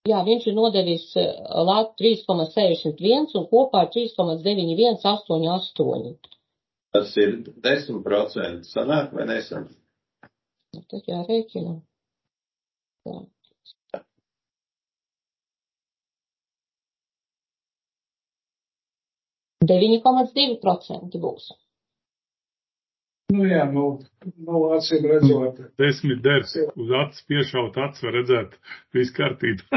Jā, viņš ir nodevis latu 3,61 un kopā 3,9188. Tas ir 10%. Sanāk vai nesanāk? Tas jārēķina. Jā. 9,2% būs. Nu jā, acīm redzot. 10 ders, uz acis piešaut acis, var redzēt, viss kārtībā.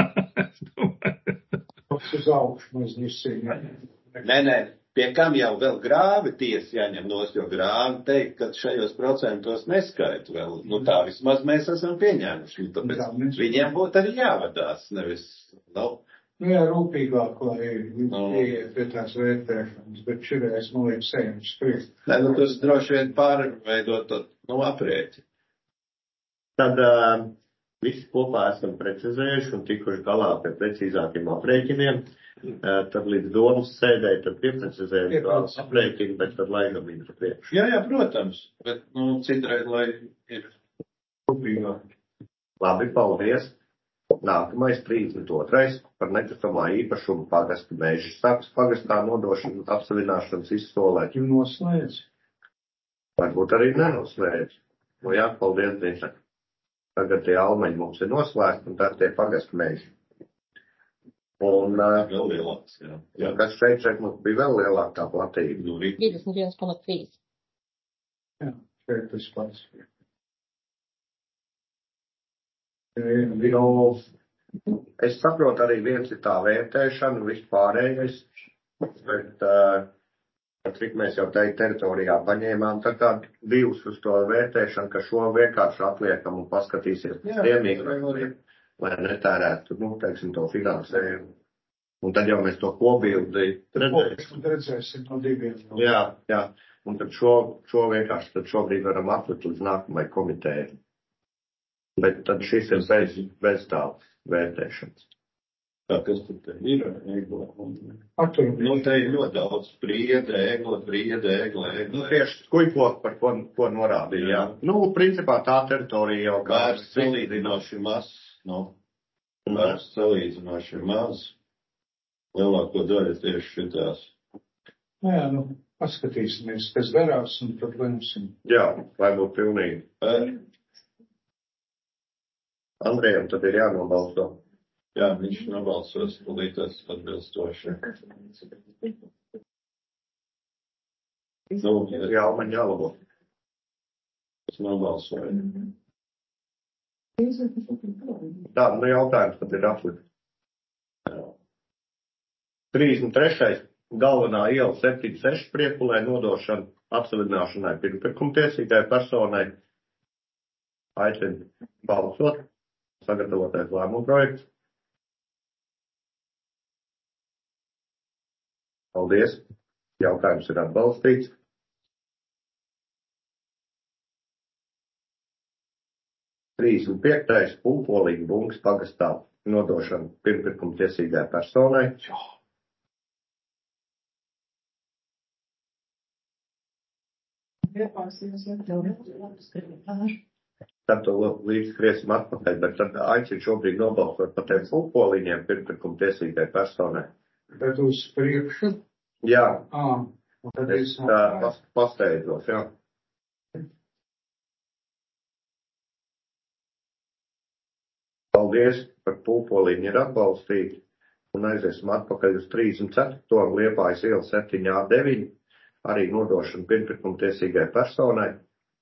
Uz augšu mēs visiem. Nē, pie kam jau vēl grāvi tiesa jāņem nos, jo grāvi teikt, ka šajos procentos neskaita vēl. Nu tā vismaz mēs esam pieņēmuši, tāpēc viņiem būtu arī jāvadās, nevis, Nu jā, rūpīgāk, lai ieiet pie tās vērtēšanas, bet šoreiz, man liekas, ejam spriest. Nē, tas droši vien pārveidot aprēķi. Tad visi kopā esam precizējuši un tikuši galā pie precīzākiem aprēķiniem. Tad līdz domas sēdēji, tad pieprecizējam aprēķinu, bet tad laidam viņu priekš. Jā, protams, bet, citreiz, lai ir rūpīgāk. Labi, paldies. Nākamais 32. par nekustamā īpašuma pagastu meža sakas pagastā nodošanu apsavināšanas izsolē. Noslēdz. Varbūt arī nenoslēdz. Nu jā, paldies, Dīna. Tagad tie almeņi mums ir noslēgti un tad tie pagastu meži. Un vēl lielāks, jā. Kas šeit mums bija vēl lielākā platība? 21,3. Jā, šeit tas pats. Es saprotu, arī viens ir tā vērtēšana, vispārējais, bet, cik mēs jau teikt teritorijā paņēmām, tā kā divus uz to vērtēšanu, ka šo vienkārši atliekam un paskatīsies ciemīgi, lai netērētu, teiksim, to finansējumu. Un tad jau mēs to kopbildi redzēsim no diviem. Jā. Un tad šo vienkārši, tad šobrīd varam atlikt līdz nākamai komitejai. Bet tad šis ir bez tā vērtēšanas. Kas tad ir? Te ir ļoti daudz spriede, egla. Tieši kuipot, par ko norādīja. Jā. Principā tā teritorija jau kā salīdzinoši maz. Mērs salīdzinoši maz. Lielāko daļu tieši šitās. Jā, paskatīsimies, kas darās, un tad lemsim. Jā, vai būtu pilnīgi. Andrejam tad ir jānobalso. Jā, viņš nobalsos, līdzās atbilstoši. Jā, man jālabo. Es nobalsoju. Tā, jautājums tad ir atlikt. 33. galvenā iela 7-6 Priepulē nodošana apsavināšanai pirmpirkumtiesīgai personai. Aicinu balsot. Sagatavotais lēmuma projekts. Paldies. Jautājums ir atbalstīts. Trīs un 5. Pulpoliņa bungas pagastā nodošana pirmpirkumtiesīgai personai. Tad to līdz skriesim atpakaļ, bet tad aicinu šobrīd nobalsot par tiem pulpoliņiem pirmpirkumtiesīgai personai. Tad uz priekšu? Jā. Tad es pasteidzos, jā. Paldies, par pulpoliņu ir atbalstīti. Un aiziesim atpakaļ uz 34. Liepājas iela 7A9. Arī nodošana pirmpirkumtiesīgai personai.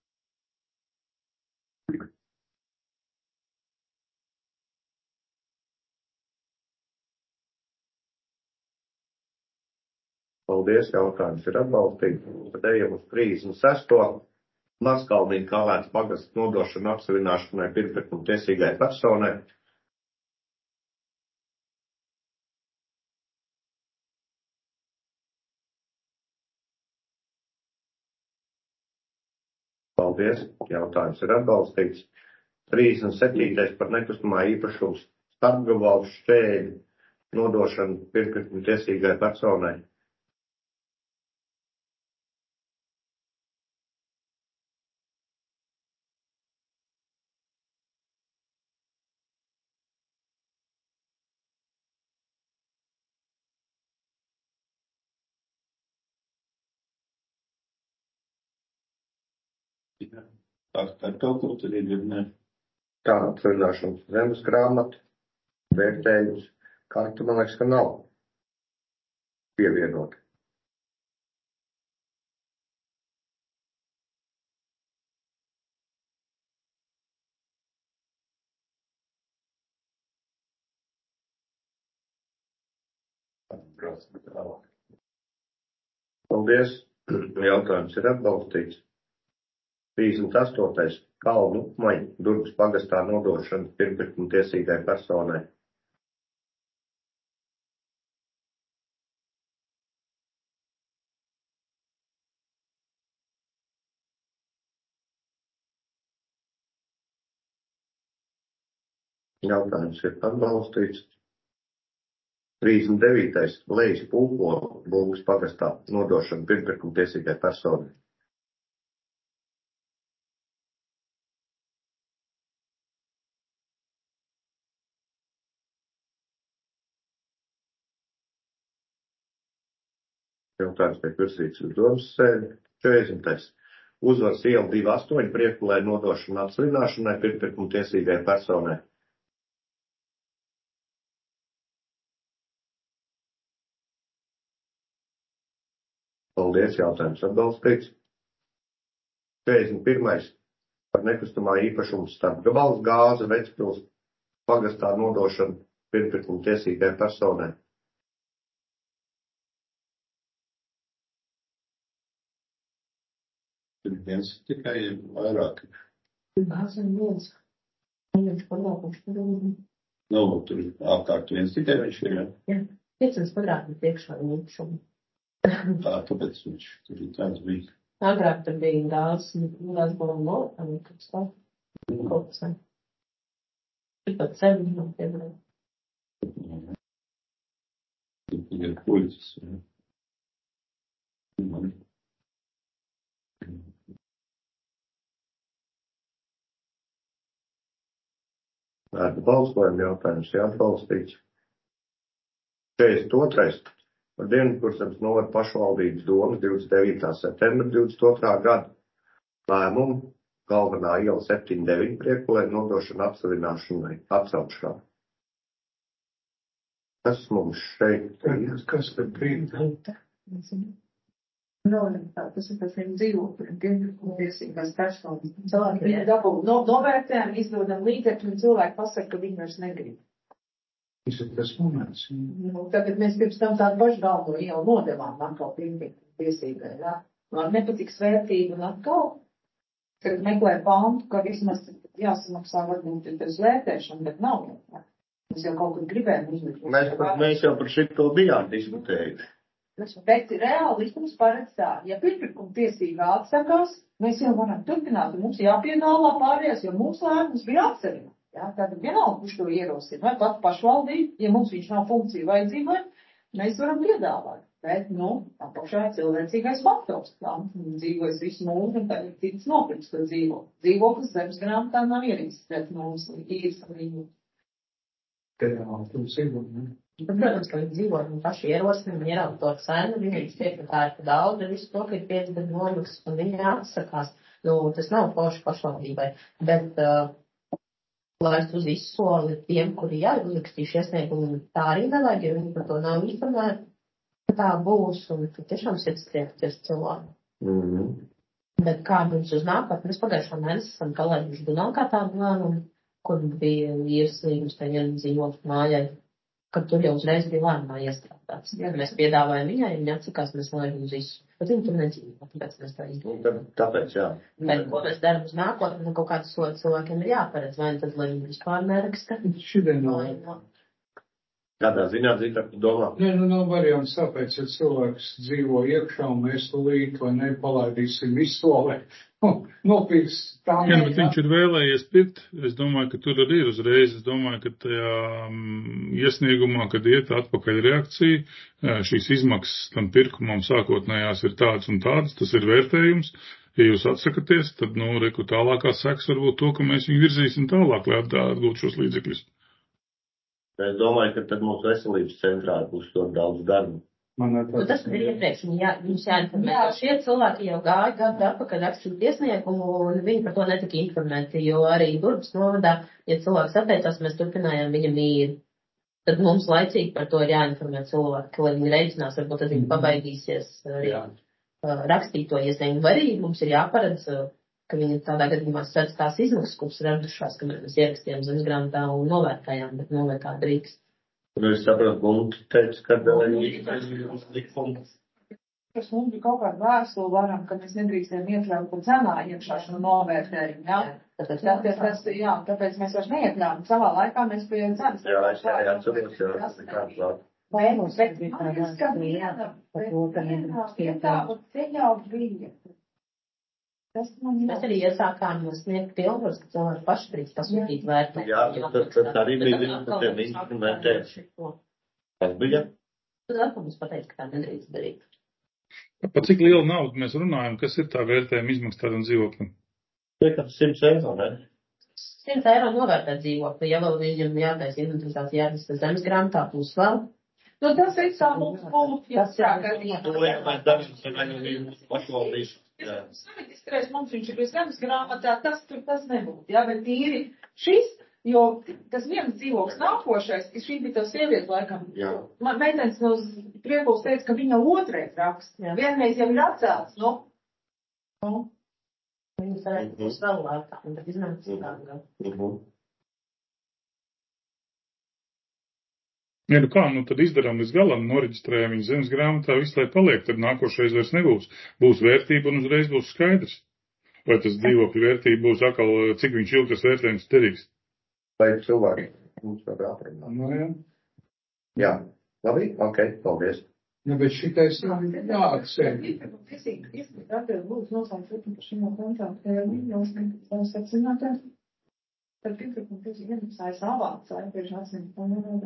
Paldies, jautājums ir atbalstīts. Tad ejam uz 36. Mazkalniņa Kalēns pagasts nodošana apsavināšanai pirmpirkumtiesīgai personai. Paldies, jautājums ir atbalstīts. 37. par nekustamā īpašuma starpgabalu šķēļu nodošanu pirmpirkumtiesīgai personai. Ar kaut ko tur ir, ne? Tā, atsvērināšanas zemes grāmata, vērtējums, karta, man liekas, ka nav pievienota. Paldies. Jautājums ir atbalstīts. 38. Kalnu Maņa, Durgas pagastā nodošana pirmpirkuma tiesīgai personai. Jautājums ir atbalstīts. 39. Lejas Pulkola, Durgas pagastā nodošana pirmpirkuma tiesīgai personai. Jautājums tiek virzīts uz domas sēdi. 40. Uzvaras iela 2-8 Priekulē nodošana atslināšanai pirmpirkuma tiesīgai personai. Paldies, jautājums atbalstīts. 41. Par nekustamā īpašuma starpgabals gāze Vecpils pagastā nodošana pirmpirkuma tiesīgai personai. Tur viens tikai vairāk. Gāzēm viens. Viņš kvadrātmetrs tur ir. Nu, tur apkārt viens tikai viņš ir, ja? Jā, 500 kvadrātmetri iekšā viņa īpašuma. Tā, tāpēc viņš tur ir tāds bija. Agrāk tur bija gāzes bombo, kaut kas tā. Tur pat sevi no piedara. Tur ir puļas. Ar balsojumu jautājums jāatbalstīts. 42. Par Dienvidkurzemes novada pašvaldības domas 29. septembra 22. gada lēmumu galvenā iela 7-9 Priekulē nodošana atsavināšanai, atcelšanai. Kas mums šeit ir? Kas tad bija? Tas ir tas viņu dzīvokļi, tiesīgās personas. Cilvēki viņu dabū novērtējumu, izdodam līdzekļu, un cilvēki pasaka, ka viņi vairs negrib. Tas ir tas moments. Tagad mēs pirms tam tādu pašu galveno ielu nodevām atkal tiesīgai. Man nepatiks vērtība un atkal, kad meklē pantu, ka vismaz jāsamaksā varbūt uz vērtēšanu, bet nav jau. Mēs jau kaut kur gribējām uzlikt. Mēs jau par šito bijām diskutējuši. Bet reāli likums paredz tā, ja pirmkuma tiesība atsakās, mēs jau varam turpināt, un mums jāpiedāvā pārējās, jo mūsu lēmums bija atsevišķi. Jā, tātad vienalga, kurš to ierosina, vai pat pašvaldība, ja mums viņš nav funkcija vajadzība, mēs varam piedāvāt. Bet, apakšā ir cilvēcīgais faktors. Tā dzīvojas visu mūžu, un tad ir cits nopirks to dzīvokli. Dzīvoklis zemes grāmatā nav iereģistrēts mums īres līniju. Protams, ka viņi dzīvo, viņi paši ierosina, viņi ierauga to cenu, viņi tiek, ka tā ir pa daudz, un visu to, ka ir 5 gadu nomaksas, un viņi atsakās. Tas nav forši pašvaldībai, bet laist uz izsoli tiem, kuri jau ir uzrakstījuši iesniegumu, tā arī nevajag, jo viņi par to nav informēti, ka tā būs, un tiešām sirds triekties cilvēku. Bet kā mums uz nākotnē, mēs pagājušā mēnesī esam palaiduši Dunākā tādu lēmumu, kur bija īres līgums tajā dzīvokļu mājai, kad tur jau uzreiz bija lēmumā iestrādāts. Ja mēs piedāvājam viņai, viņa atsakās, mēs laidam uz visu. Bet viņi tur nedzīvo, tāpēc mēs tā izdomājam. Tāpēc, jā. Bet ko mēs darām uz nākotni, kaut kādu soli cilvēkiem ir jāparedz, vai tad, lai viņi vispār neraksta. Kādā ziņā dzīvāk domā? Nav variants tāpēc, ja cilvēks dzīvo iekšā un mēs tūlīt vai nepalaidīsim izsolē. Nopirks tā. Jā, bet viņš ir vēlējies pirkt. Es domāju, ka tur arī ir uzreiz. Es domāju, ka tajā iesniegumā, kad iet atpakaļ reakcija, šīs izmaksas tam pirkumam sākotnējās ir tādas un tādas, tas ir vērtējums. Ja jūs atsakaties, tad, reku tālākās sekas varbūt to, ka mēs viņu virzīsim tālāk, lai atgūtu šos līdzekļus. Es domāju, ka tad mūsu veselības centrā būs ļoti daudz darba. Tas ir iepriekš, jums jāinformē, ka šie cilvēki jau gāja gadu atpakaļ rakstīt iesniegumu, un viņi par to netika informēti, jo arī Durbas novadā, ja cilvēks atteicās, mēs turpinājām viņa mīru. Tad mums laicīgi par to ir jāinformē cilvēki, lai viņi reiķinās, varbūt tad viņi pabaidīsies rakstīt to iesniegumu. Vai arī mums ir jāparedz, ka viņi tādā gadījumā sēdz tās izmaksas, kuras radušās, ka mēs ierakstījām zemesgrāmatā un novērtējām, bet novērtā drīkst. Es saprotu, Gunta teica, ka ir likums. Kas mums bija kaut kāda vēstule varam, ka mēs nedrīkstējam iekļaut pa cenā iekšā šo novērtējumu, jā? Tāpēc mēs vairs neiekļaujam. Savā laikā mēs pie cenas. Jā, es atceros, jā. Vai mums bet man liekas, ka vienā vietā te jau bija. Mēs arī iesākām sniegt pilnvaras, ka cilvēki paši drīkst pasūtīt vērtējumu. Jā, tad arī bija viens no tiem instrumentiem. Kas bija? Tad atkal mums pateica, ka tā nedrīkst darīt. Par cik lielu naudu mēs runājam, kas ir tā vērtējuma izmaksa tādam dzīvoklim? Tiekam 100 eiro, ne? 100 eiro novērtēt dzīvokli, ja vēl viņam jātais inventarizācija jāatnes zemesgrāmatā plus vēl. Tas ir tā mums būtu, ja Savietiskais mums viņš ir zemesgrāmatā, tas nebūtu, jā, bet tīri šis, jo tas viens dzīvoklis nākošais, šī bija tā sieviete laikam. Man meitenes no Priekuls teica, ka viņa otrais raksts, vienreiz jau ir atcēlts, Viņas varētu būs vēl lētāk, un tad iznāks citādi. Ja, nu kā, tad izdarām līdz galam, noreģistrējam viņu zemesgrāmatā, visu lai paliek, tad nākošais vairs nebūs. Būs vērtība un uzreiz būs skaidrs. Vai tas dzīvokļu vērtība būs atkal, cik viņš ilgi tas vērtējums derīgs. Vai cilvēki mums var aprunāt? Jā. Labi, ok, paldies. Bet šitais jāatceļ. Par pirmkārt, tas ir iemaksājis avāts, aipeši atsimta,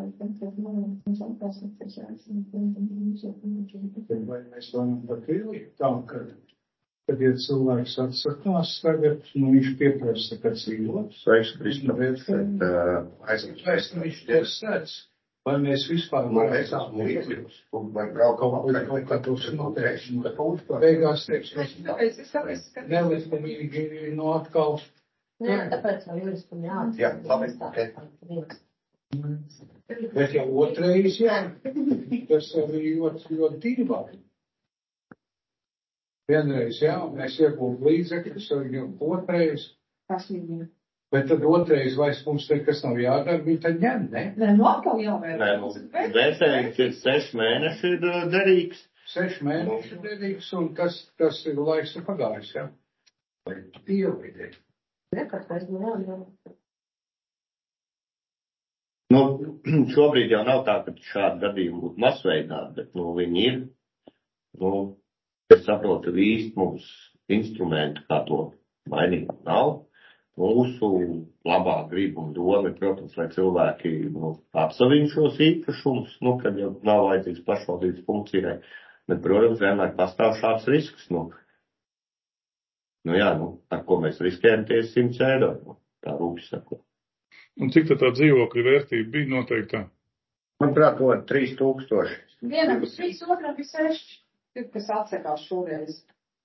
Vai mēs varam pat ielikt tā, kad ja cilvēks atsakās tagad, viņš pieprasa, ka dzīvot. Sveiks, Kristofers. Viņš to sēdz. Vai mēs vispār varam līdzjūs, vai kaut kā tos noteiksim, beigās teiksim, nelikumīgi no atkal. Jā, tāpēc jau juristam jāatcer. Jā, labi, ok. Bet jau otrais, tas arī ļoti dīvaini. Vienreiz, mēs iegūtu līdzekļus, arī otrais. Bet tad otrais vairs mums nekas nav jādara, viņi tad ņem, ne? Nē, atkal jāvērtē. Vērtējums ir 6 mēneši ir derīgs. 6 mēneši ir derīgs, un tas ir laiks pagājis, jā? Vai dievi? Šobrīd jau nav tā, ka šādi gadījumi būtu masveidā, bet, viņi ir. Es saprotu, īsti mums instrumenti, kā to mainīt, nav. Mūsu labā griba un doma, protams, lai cilvēki apsaviņ šos īpašumus, kad jau nav vajadzīgs pašvaldības funkcijai, bet, protams, vienmēr pastāv šāds risks. Ar ko mēs riskējam tie 100 eiro, tā rūpīgi sakot. Un cik tā dzīvokļa vērtība bija noteiktā? Manuprāt, 3000. Vienam 3, otram 6, kas atsakās šoreiz.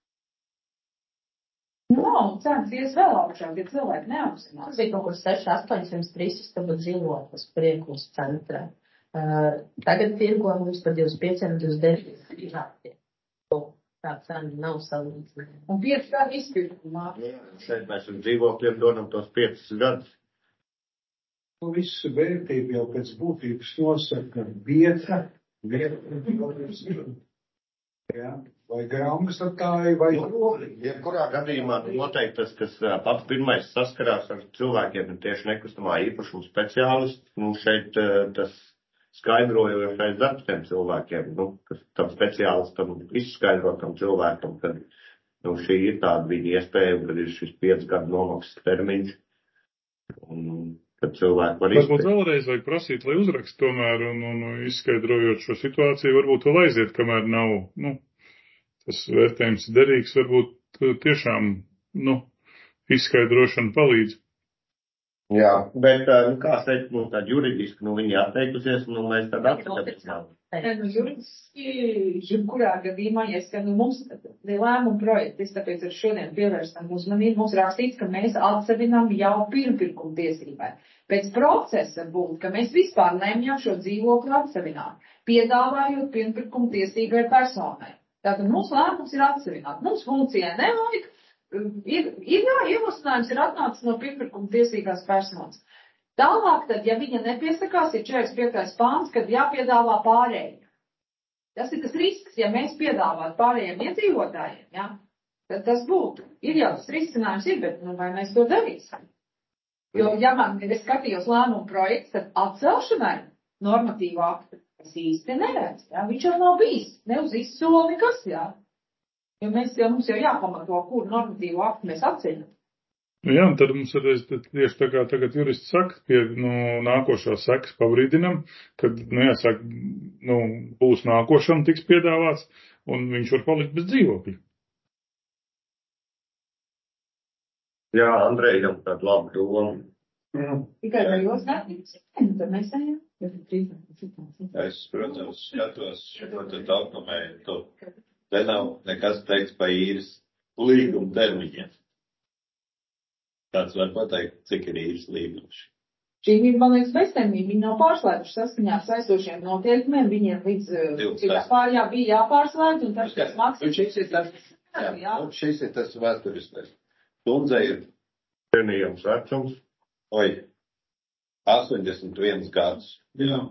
Cenas ies vēl augšā, ja cilvēki neapzinās. Tas bija kaut kur 6-800 istabu dzīvoklis Priekuls centrā. Tagad tirgo mums par 25-29. Tā cena nav salīdzināma. Un 5 gadu izpirkumā. Šeit mēs uz dzīvokļiem dodam tos 5 gadus. Visu vērtību jau pēc būtības nosaka vieta, vai grāmatsatāji, vai Jebkurā gadījumā noteikti tas, kas pats pirmais saskarās ar cilvēkiem, ir tieši nekustamā īpašuma speciālists. Šeit tas skaidrojošais darbs tiem cilvēkiem, kas tam speciālistam izskaidro tam cilvēkam, ka šī ir tāda viņa iespēja, kad ir šis 5 gadu nomaksas termiņš. Un kad cilvēki var izpēt. Varbūt vēlreiz vajag prasīt, lai uzrakst tomēr un izskaidrojot šo situāciju, varbūt vēl aiziet, kamēr nav, tas vērtējums derīgs, varbūt tiešām, izskaidrošana palīdz. Jā, bet, kā teikt, tāda juridiski, viņi atteikusies, mēs tad atskatīsim. Juridiski, jebkurā gadījumā, ja mums lēmumu projektis, tāpēc ar šodien pievērstam uzmanību, mums rakstīts, ka mēs atsevinām jau pirmpirkuma tiesībai. Pēc procesa būtu, ka mēs vispār lemjam šo dzīvokli atsevināt, piedāvājot pirmpirkuma tiesībai personai. Tātad mūsu lēmums ir atsevināt. Mums funkcijai nevajag. Ierosinājums ir atnācis no pirmpirkuma tiesīgās personas. Tālāk, tad, ja viņa nepiesakās, ir 45. pāns, kad jāpiedāvā pārējiem. Tas ir tas risks, ja mēs piedāvātu pārējiem iedzīvotājiem, ja, tad tas būtu. Ir jau tas risinājums ir, bet vai mēs to darīsim? Jo, ja man es skatījos lēmumu projekts, tad atcelšanai normatīvu aktu es īsti neredzu, ja, viņš jau nav bijis, ne uz izsoli nekas, ja. Jo mums jau jāpamato, kur normatīvu aktu mēs atceļam. Jā, un tad mums ir tieši tā kā tagad jurists saka, pie nākošās sekas pabrīdinam, kad, jāsaka, būs nākošam tiks piedāvāts, un viņš var palikt bez dzīvokļa. Jā, Andrejam tāda laba doma. Tikai vai jūs darbības, tad mēs ejam. Es, protams, skatos šo dokumentu. Te nav nekas teikts par īres līguma termiņiem. Tāds var pateikt, cik ir īres līgums. Šī ir, man liekas, beztermiņa. Viņi nav pārslēguši saskaņā ar saistošiem noteikumiem. Viņiem līdz bija jāpārslēdz, un tas maksas. Šis ir tas vēsturiskais. Tundze ir cienījams vecums. 81 gads. Jā.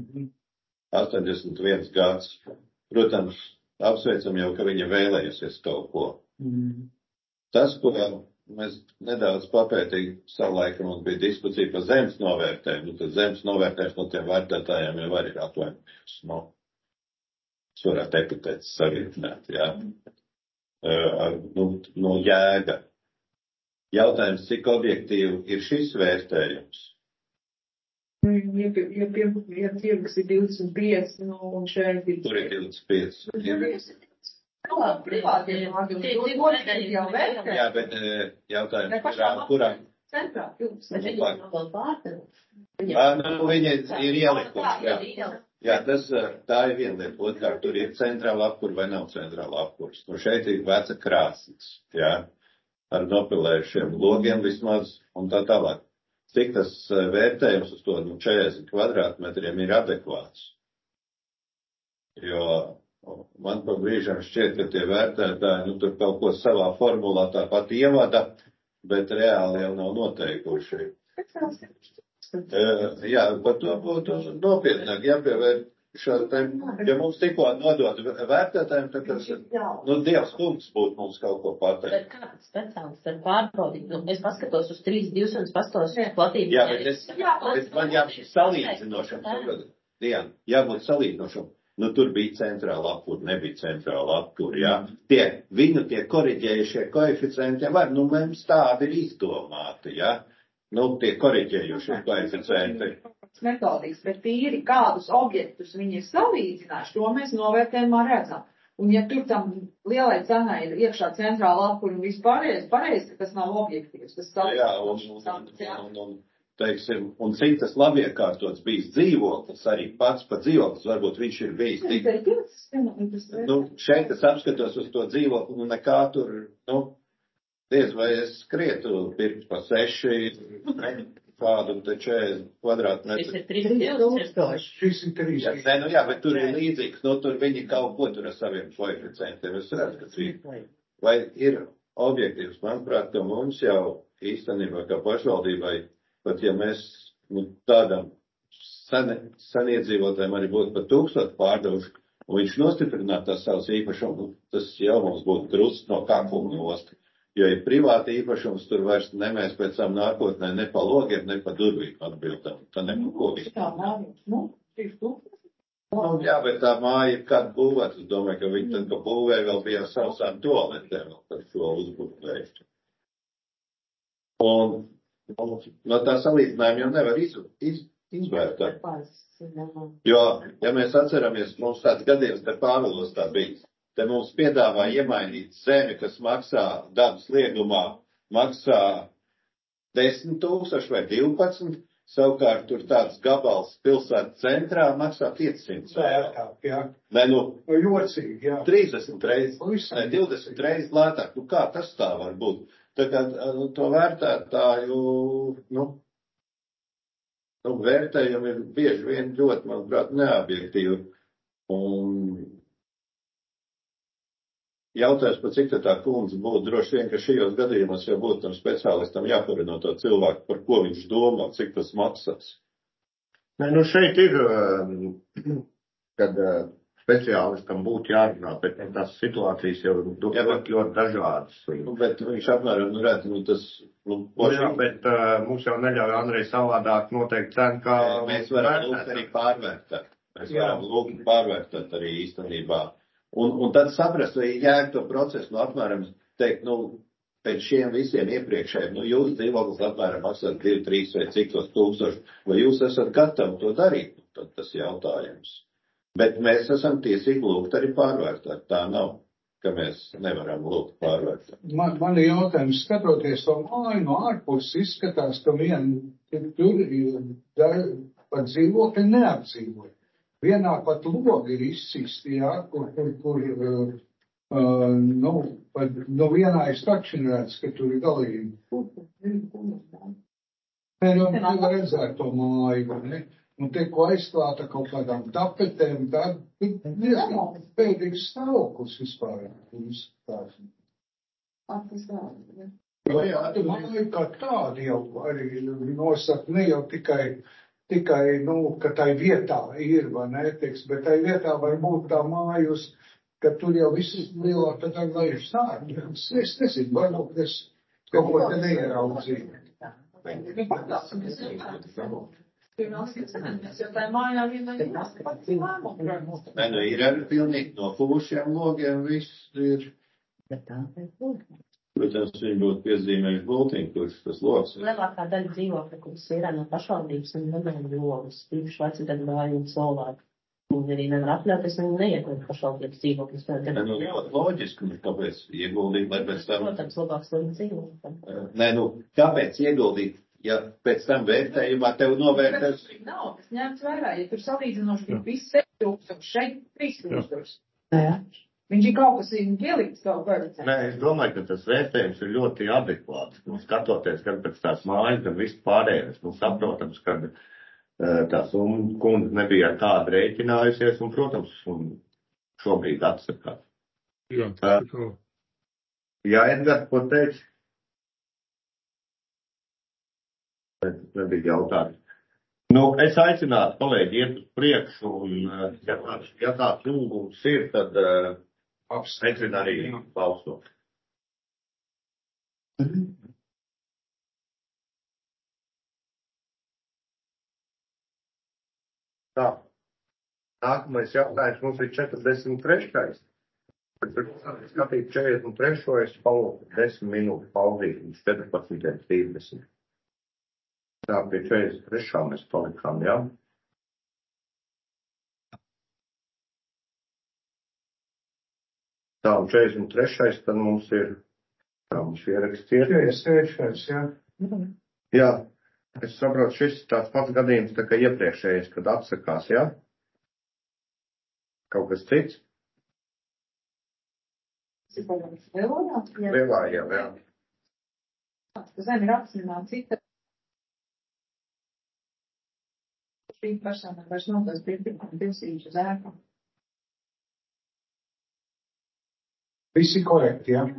81 gads. Protams, apsveicam jau, ka viņa vēlējusies kaut ko. Tas, ko mēs nedaudz papētīgi savulaik, mums bija diskusija par zemes novērtējumu, tad zemes novērtējums no tiem vērtētājiem jau arī ir atvainojies. Es varētu epitēts savienot, jā. Jēga. Jautājums, cik objektīvi ir šis vērtējums? Ja tirgus ir 25, un šeit ir... Tur ir 25. Jā, bet jautājums, kurām? Centrā, Viņa ir ielikuši, jā, tā ir viena lieta. Otrkārt, tur ir centrāla apkura vai nav centrāla apkuras. Šeit ir veca krāsnes, jā, ar nopilējušiem logiem vismaz un tā tālāk. Cik tas vērtējums uz to 40 kvadrātmetriem ir adekvāts? Jo man pa brīžam šķiet, ka tie vērtētāji, tur kaut ko savā formulā tāpat ievada, bet reāli jau nav noteikuši. Jā, par to būtu nopietnāk jāpievērt šādu tēmu, ja mums tikko nodot vērtētājiem, tad tas, Dievs kungs būtu mums kaut ko pateikt. Bet kā tas speciālists var pārbaudīt? Es paskatos uz 200 pastos platību. Jā, bet man jābūt salīdzinošam. Diana, jābūt salīdzinošam. Tur bija centrāla apkura, nebija centrāla apkura, jā. Viņu tie koriģējušie koeficienti, mums tādi ir izdomāti, jā. Tie koriģējušie koeficienti. Metodikas, bet tīri kādus objektus viņi ir salīdzinājuši, to mēs novērtējumā redzam. Un ja tur tam lielai cenai ir iekšā centrāla apkura un vispārējais, pareizi, ka tas nav objektīvs. Teiksim, un cik tas labiekārtots bijis dzīvoklis, arī pats pa dzīvoklis, varbūt viņš ir bijis šeit es apskatos uz to dzīvokli, nekā tur, diez vai es skrietu pirkt pa 6, kādu 40 kvadrātmetru. Šis ir 3000. Šis ir 3000. Jā, bet tur ir līdzīgs, tur viņi kaut ko tur ar saviem koeficientiem. Es redzu, ka vai ir objektīvs, manuprāt, ka mums jau īstenībā kā pašvaldībai, pat ja mēs tādam saniedzīvotājiem arī būtu pat 1000 pārdevuši, un viņš nostiprinātu tās savas īpašumus, tas jau mums būtu krusts no kakuma nost. Jo ir privāti īpašums, tur vairs nemēs pēc tam nākotnē ne pa logiem, ne pa durvīm atbildam. Tā ne pa ko. Jā, bet tā māja ir kāda būvēta. Es domāju, ka viņi tad, ka būvē vēl bija sausām toaletēm par šo uzbūvējuši. Un no tā salīdzinājuma jau nevar izvērtēt. Jo, ja mēs atceramies, mums tāds gadījums te Pāvilos tā bijis. Te mums piedāvā iemainīt zemi, kas maksā dabas liegumā, maksā 10 000 vai 12, savukārt tur tāds gabals pilsētas centrā maksā 500 eiro. Jā. Nē, nu, Jocīgi, jā. 30 reizes, ne, 20 reizes lētāk. Nu, kā tas tā var būt? Tā kā to vērtētāju, vērtējumi ir bieži vien ļoti, manuprāt, neobjektīvi. Un jautājums, par cik tā kundze būtu, droši vien, ka šajos gadījumos jau būtu tam speciālistam jāpari no to cilvēku, par ko viņš domā, cik tas maksās. Nē, šeit ir, kad speciālistam būtu jārunā, bet tās situācijas jau ļoti dažādas. Bet viņš apmēram redz, tas... Jā, bet mums jau neļauj Andrej savādāk noteikti cenu, kā... Mēs varam lūgt arī pārvērtēt. Mēs varam lūgt pārvērtēt arī īstenībā. Un tad saprast, vai jēg to procesu, apmēram teikt, pēc šiem visiem iepriekšējiem, jūs dzīvoklis apmēram maksāt 2, 3 vai cik tos tūkstoši, vai jūs esat gatavi to darīt? Tad tas jautājums. Bet mēs esam tiesīgi lūgt arī pārvērtēt. Tā nav, ka mēs nevaram lūgt pārvērtēt. Man ir jautājums, skatoties to māju no ārpuses, izskatās, ka tur par dzīvokļi neapdzīvoja. Vienā pat logi ir izsisti, jā, kur vienā ir stačinēts, ka tur ir galīgi. Nevar redzēt to māju, ne? Tiek aizklāta kaut kādām tapetēm, tad diezgan pēdīgs stāvoklis vispār. Māju kā tādi jau arī nosaka, ne jau tikai, ka tai vietā ir, vai ne, teiks, bet tai vietā var būt tā mājus, ka tur jau viss lielā tādā laiž sārdi. Es nezinu, varbūt es kaut ko te neieraudzīju. Nē, ir arī pilnīgi no fušiem logiem, viss ir. Protams, viņi būtu piezīmējuši bultiņu, kurš tas logs. Lielākā daļa dzīvokļu, kuras ir no pašvaldības, viņi nevar logus, tīpaši vecāku gājumu cilvēku. Viņi arī nevar atļauties, viņi neiegūt pašvaldības dzīvokļus. Ļoti loģiski, kāpēc ieguldīt, lai pēc tam... Protams, labāks līdz dzīvokļu. Nē, kāpēc ieguldīt? Ja pēc tam vērtējumā tev novērtēs... Nav, tas ņemts vērā, ja tur salīdzinoši ir viss 7,000, šeit 3,000. Jā. Viņš ir kaut kas ielikts kaut kādā. Nē, es domāju, ka tas vērtējums ir ļoti adekvāts. Skatoties gan pēc tās mājas, gan viss pārējais. Saprotams, ka tā summa kundze nebija ar kādu rēķinājusies un, protams, šobrīd atsakās. Jā, tas ir kā. Jā, Edgars, ko teici? Nebija jautājums. Es aicinātu kolēģi iet uz priekšu, un, ja tāds lūgums ir, tad aicinu arī balsot. Tā. Nākamais jautājums mums ir 43. Bet skatīt 43. Es palūku 10 minūtes pauzīt, 14:30. Tā, pie 43. mēs palikām, jā? Tā, un 43. tad mums ir, mums ieraksts ir. 43. jā. Jā, es saprotu, šis tāds pats gadījums, tā kā iepriekšējais, kad atsakās, jā? Kaut kas cits? Lielā, jā. Zem ir apzināta cita. Šī persona vairs nav tās pirkuma tiesības uz ēku. Visi korekti, jā?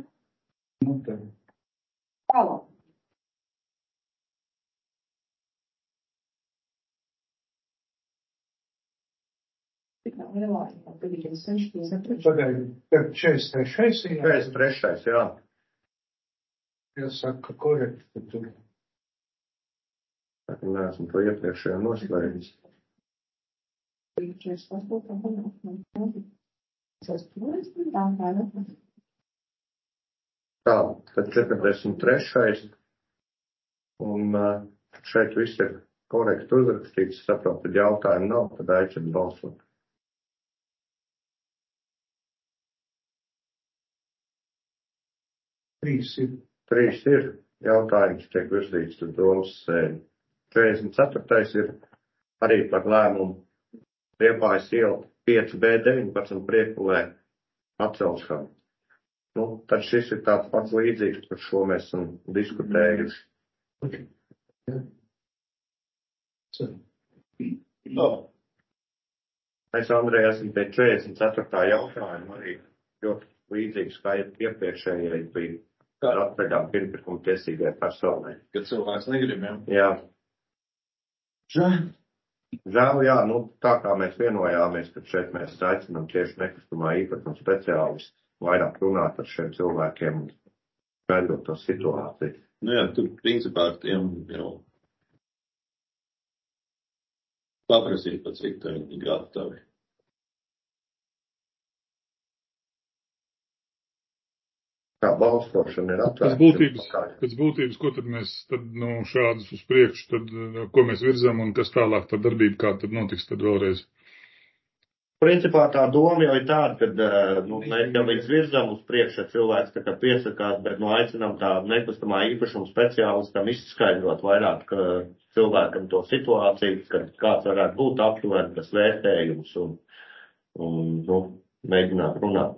Tālāk. Tik nav lielāka, tad ir 63. Pagaidi, 43. 43. jā. Jāsaka, korekti, tur. Neesmu to iepriekšējā noslēdzis. Tā, tad 43. Un šeit viss ir korekti uzrakstīts, saprot, tad jautājumu nav, tad aicinu balsot. 3 ir. 3 ir. jautājums tiek virzīts uz domas sēdi. 44. ir arī par lēmumu Liepājas iela 5B19 Priekuvē atcelšanu. Nu, tad šis ir tāds pats līdzīgs, par šo mēs esam diskutējuši. Mēs, Andrej, esam pie 44. jautājuma arī ļoti līdzīgs, kā iepriekšējai bija atpēdām pirmpirkuma tiesīgai personai. Kad cilvēks negrib, Jā. Žēl, jā, nu tā kā mēs vienojāmies, ka šeit mēs aicinām tieši nekustamā īpašuma speciālistu vairāk runāt ar šiem cilvēkiem un skaidrot to situāciju. Nu jā, tur principā tiem jau paprasīt, pat cik tā viņi gatavi. Kā balstošana ir atvērta. Pēc būtības, ko tad mēs šādus uz priekšu, tad, ko mēs virzam un kas tālāk tā darbība, kā tad notiks tad vēlreiz? Principā tā doma jau ir tāda, ka mēs jau līdz virzam uz priekšu cilvēks tā kā piesakās, bet aicinām tā nekustamā īpašuma speciālistam izskaidrot vairāk cilvēkam to situāciju, kad kāds varētu būt aptuveni tas vērtējums un mēģināt runāt.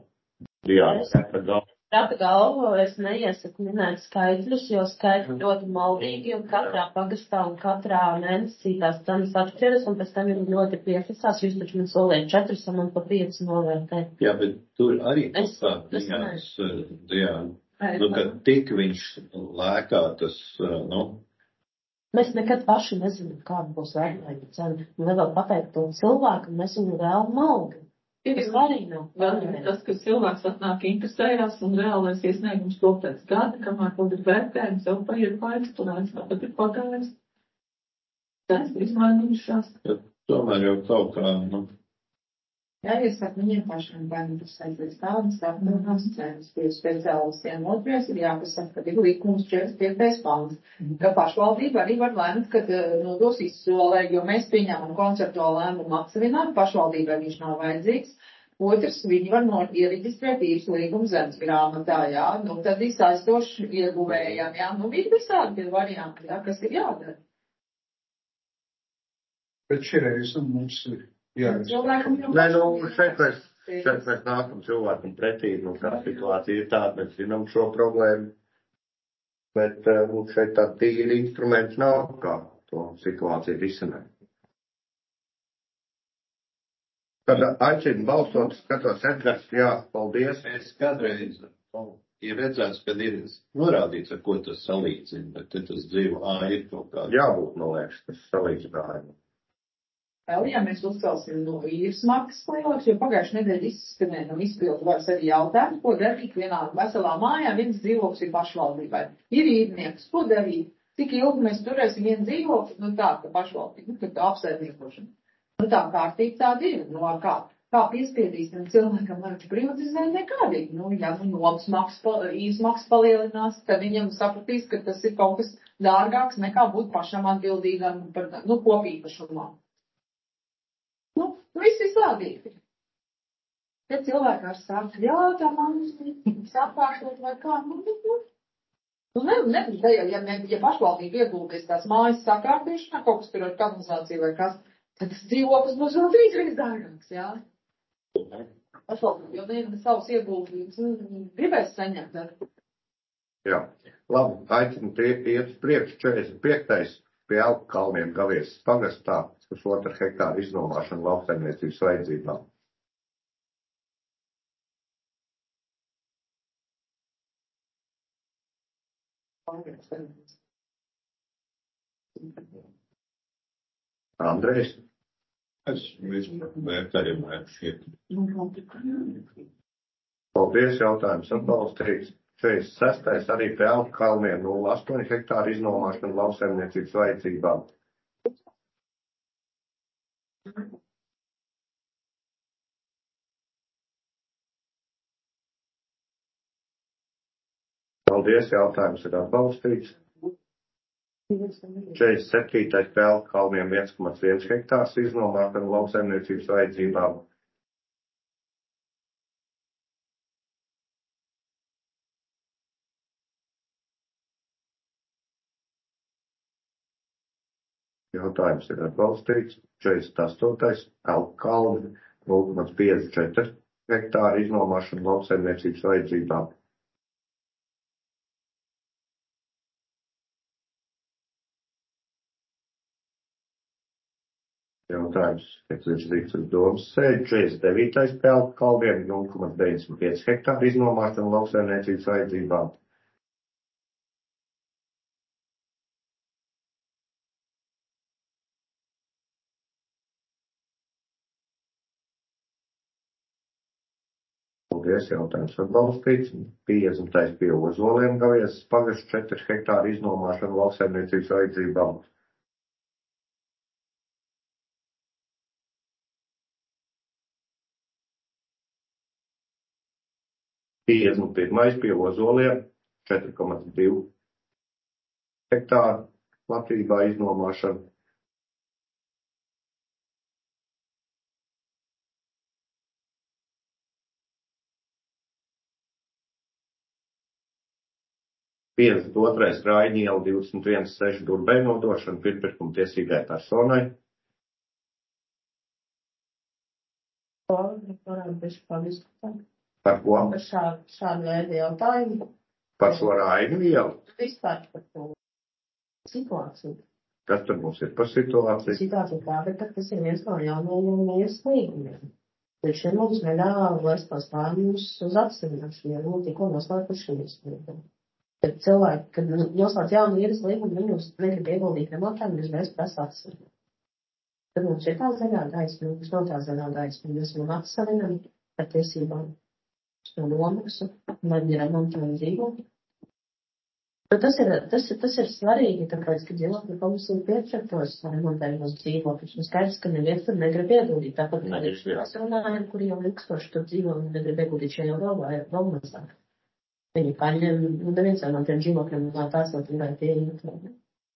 Prāta galvu es neiesaku minēt skaitļus, jo skaitļi ļoti maldīgi, un katrā pagastā un katrā mēnesī tās cenas atšķiras, un pēc tam ir ļoti piekasās. Jūs taču man solījāt 4, un man pa 5 novērtēt. Jā, bet tur arī ziņās, ka tik viņš lēkā tas, Mēs nekad paši nezinām, kāda būs vērtējuma cena. Un vēl pateikt to cilvēkam, mēs viņu reāli maldi. Tas arī nav. Tas, ka cilvēks atnāk interesējās un reālais iesniegums to pēc gada, kamēr kaut ir vērtējums, jau paiet laiks, turēs, tāpat ir pagājis. Tas ir izmainījušās. Tomēr jau kaut kā, Jāiesaka viņiem pašiem bērnības līdz tādas apmērās cenas. Pie speciālistiem otrais ir jāpasaka, ka ir likums 45. pants, ka pašvaldība arī var lēmt, kad nodos izsolē, jo mēs pieņemam konceptuālu lēmumu atsevināt, pašvaldībai viņš nav vajadzīgs. Otrs, viņi var iereģistrēt īres līgumu zemes grāmatā, jā, tad ir saistoši ieguvējām, jā, ir visādi varianti, jā, kas ir jādara. Bet šireiz mums ir. Nē, šeit mēs nākam cilvēkam pretī, kā situācija ir tāda, mēs zinām šo problēmu, bet šeit tā tīri instruments nav, kā to situāciju risināt. Tad aicinu balsot, skatos Edgars, jā, paldies. Es kādreiz ir redzēts, kad ir norādīts, ar ko tas salīdzina, bet tas dzīvo, ir kaut kāds. Jābūt, man liekas, tas salīdzinājums. Vēl, ja mēs uzcelsim no īres maksas lielāks, jo pagājušajā nedēļā izskanēja no izpildu varas arī jautājums, ko darīt vienā veselā mājā, viens dzīvoklis ir pašvaldībai. Ir īrnieks, ko darīt? Cik ilgi mēs turēsim vienu dzīvokli, tā, ka pašvaldība, kad apsaimniekošana. Tā kārtība tāda ir, kā piespiedīsim cilvēkam, lai viņš privatizē nekādīgi. Ja nomas maksas, īres maksas palielinās, tad viņam sapratīs, ka tas ir kaut kas dārgāks nekā būt pašam atbildīgam par, kopīpašumā. Viss visādīgi. Ja cilvēki ar sākt, jā, tā man sapāršot vai kā, nebūs tajā, ja pašvaldība ieguldīs tās mājas sakārtīšanā, kaut kas tur ar kanalizāciju vai kas, tad tas dzīvoklis būs vēl 3 dārgāks, jā. Pašvaldība, jo neviena savus ieguldījumus gribēs saņemt. Jā, labi, aicinu iet priekš 45. Pie Elku kalniem Gavies pagastā, 1,5 hektāru iznomāšanu lauksaimniecības vajadzībām. Andrejs? Es vērtējumu šeit. Paldies, jautājums atbalstīts. 46. arī pie Elku kalniem 0,8 hektāru iznomāšanu lauksaimniecības vajadzībām. Paldies, jautājums ir atbalstīts. 47. pie Elku kalniem 1,1 hektārs iznomāšanu lauksaimniecības vajadzībām. Jautājums ir atbalstīts. 48. Elpkalni 0,54 hektāru iznomāšana lauksaimniecības vajadzībām. Jautājums tiek virzīts uz domas sēdi. 49. Elpkalniem 0,95 hektāru iznomāšana lauksaimniecības vajadzībām. Paldies, jautājums atbalstīts. 50. Pie Ozoliem Gaviesas pagasts 4 hektāru iznomāšana lauksaimniecības vajadzībām. Pirmais pie Ozoliem 4,2 hektāru platībā iznomāšana. Piecdesmit otrais Raiņu iela 21/6 Durbei nodošana pirmpirkuma tiesīgai personai. Par ko? Par šādu veidu jautājumu. Par šo Raiņu ielu. Vispār par to situāciju. Kas tur mums ir par situāciju? Situācija tāda, ka tas ir viens no jaunajiem iesniegumiem. Līdz šim mums neļāva vairs tos pārņus uz apstiprināšanu, jo tikko noslēguši iesniegumu. Tad cilvēki, kad noslēdz jaunu īres līgumu, viņus negrib ieguldīt remontā, viņi uzreiz prasa atsevišķi. Tad mums ir tā zaļā gaisma, mums nav tā zaļā gaisma, mēs varam atsevišķi par tiesībām no nomaksu, lai viņi remontē dzīvokli. Bet tas ir svarīgi, tāpēc, ka dzīvokļu komisija piešķirtos remontējumos dzīvokļus. Un skaidrs, ka neviens tur negrib ieguldīt. Tāpat kā mēs runājam, kuri jau ilgstoši tur dzīvo un negrib ieguldīt šajā galvā, ir vēl mazāk. Viņi paņem, neviens jau no tiem dzīvokļiem nav tāds, lai tikai tie ir.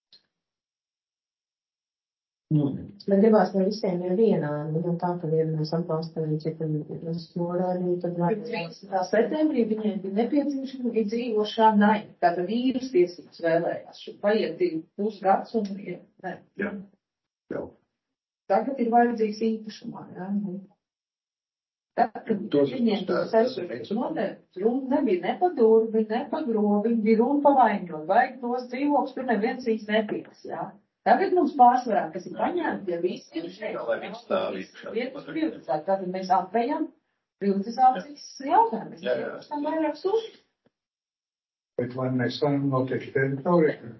Bet gribās, lai visiem ir vienādi, un tā, ka vienos atbalstam, citam norādīja, tad vajag. 13. septembrī viņiem bija nepieciešama dzīvošanai, tātad vīrus tiesības vēlējās. Paiet 2 gadus un ir, ne. Jā. Tagad ir vajadzīgs īpašumā, jā. Tad, kad viņiem tos esošos noteikts, runa nebija ne pa durvi, ne pa grovi, bija runa pa vainot, vajag tos dzīvokļus, tur neviens īsti nepiekas, jā. Tagad mums pārsvarā, kas ir paņēmti, ja visi ir privatizēti, tātad mēs apējam privatizācijas jautājumu, mēs tam vairāk sūši. Bet vai mēs varam noteikt teritoriju?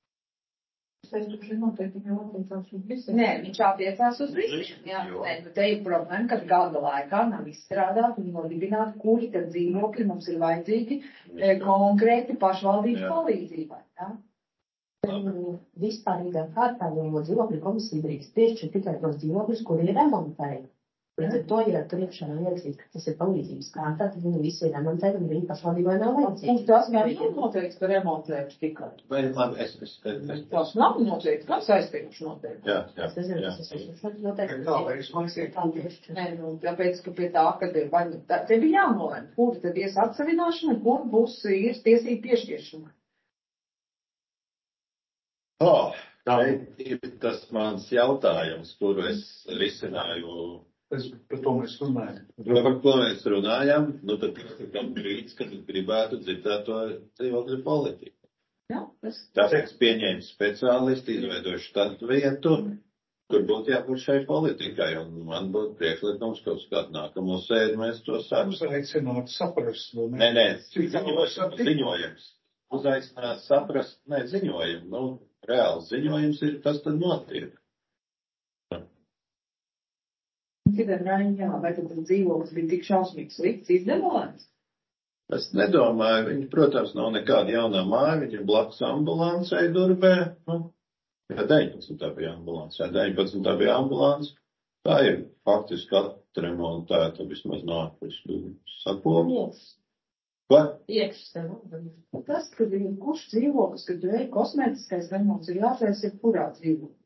Nē, viņš attiecās uz visiem. Jā, te ir problēma, ka gada laikā nav izstrādāti un nodibināti, kuri tad dzīvokļi mums ir vajadzīgi konkrēti pašvaldības palīdzībai. Jā. Vispārīgā kārtā jau dzīvokļu komisija drīkst piešķirt tikai tos dzīvokļus, kuri ir remontēti. Līdz ar to, ja tur iekšā nav ierakstīts, ka tas ir palīdzības kārtā, tad viņi visi ir remontēti un viņi pašvaldībai nav vajadzīgi. Un tas gan nav noteikts, ka remontējuši tikai. Vai labi, Tas nav noteikts, kā saistījuši noteikti. Jā. Es nezinu, kas ir noteikti. Nē, tāpēc, ka pie tā, kad ir vai, te bija jānolēm, kuri tad ies atsavināšana, kur būs ir tiesība piešķiršana. Ir tas mans jautājums, kuru es risināju. Par to mēs runājam. Par ko mēs runājam, tad tam brīdis, kad gribētu dzirdēt to dzīvokļu politiku. Jā, Tāpēc pieņēma speciālisti, izveidojuši tādu vietu, kur būtu jābūt šai politikai, un man būtu priekšlikums, ka uz kādu nākamo sēdi mēs to sāksim. Uzaicināt saprast. Nē, ziņojums. Uzaicināt saprast, ziņojumu. Reāls ziņojums ir, tas tad notiek. Vai tad dzīvoklis bija tik šausmīgs slikts izdevums? Es nedomāju, viņi, protams, nav nekāda jaunā māja, viņi ir blakus ambulancei Durbē. 19. bija ambulance. Tā ir faktiski atremontēta vismaz nākus sakot. Ko? Tas, kad ir kurš dzīvoklis, kad tu ej kosmētiskais remonts, ir jātais ir kurā dzīvoklis.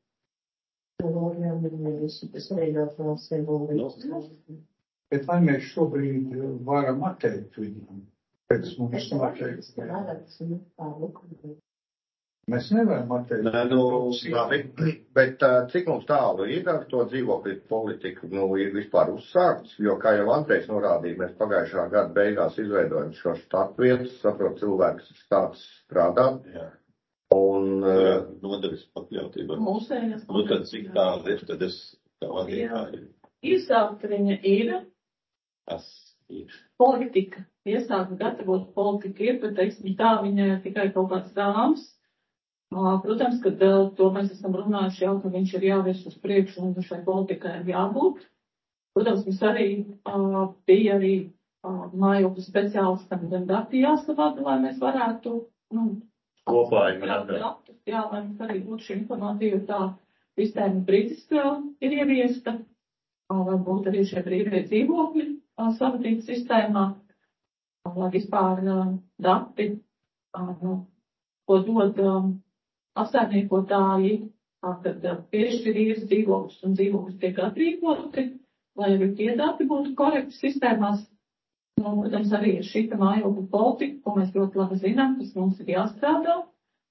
Bet vai mēs šobrīd varam atteikt viņam? Pēc mums noteikti. Mēs nevaram atteikt. Nē, labi, bet cik mums tālu ir ar to dzīvokļu politiku, ir vispār uzsākts, jo, kā jau Andrejs norādīja, mēs pagājušā gada beigās izveidojam šo startvietas, saprot, cilvēks stāsts strādāt. Jā. Un nodevis pakļautība. Mūsējas. Tad cik tālu ir, tad es kā vadītāji. Iesākt viņa ir. Tas ir. Politika. Iesākt gatavot politika ir, bet, teiksim, tā viņa ir tikai kaut kāds rāms. Protams, ka to mēs esam runājuši jau, ka viņš ir jāvirs uz priekšu un šai politikai ir jābūt. Protams, mums arī bija arī mājokļu speciālistam gan dati jāsavada, lai mēs varētu, kopā datus, jā, lai mums arī būtu šī informatīva tā sistēma brīdis ir ieviesta, lai būtu arī šie brīvie dzīvokļi savadīt sistēmā, lai vispār dati, ko dod apsaimniekotāji, kad piešķir īres dzīvokļus un dzīvokļus tiek atrīkoti, lai arī tie dati būtu korekti sistēmās. Protams, arī ir šī mājokļu politika, ko mēs ļoti labi zinām, kas mums ir jāstrādā.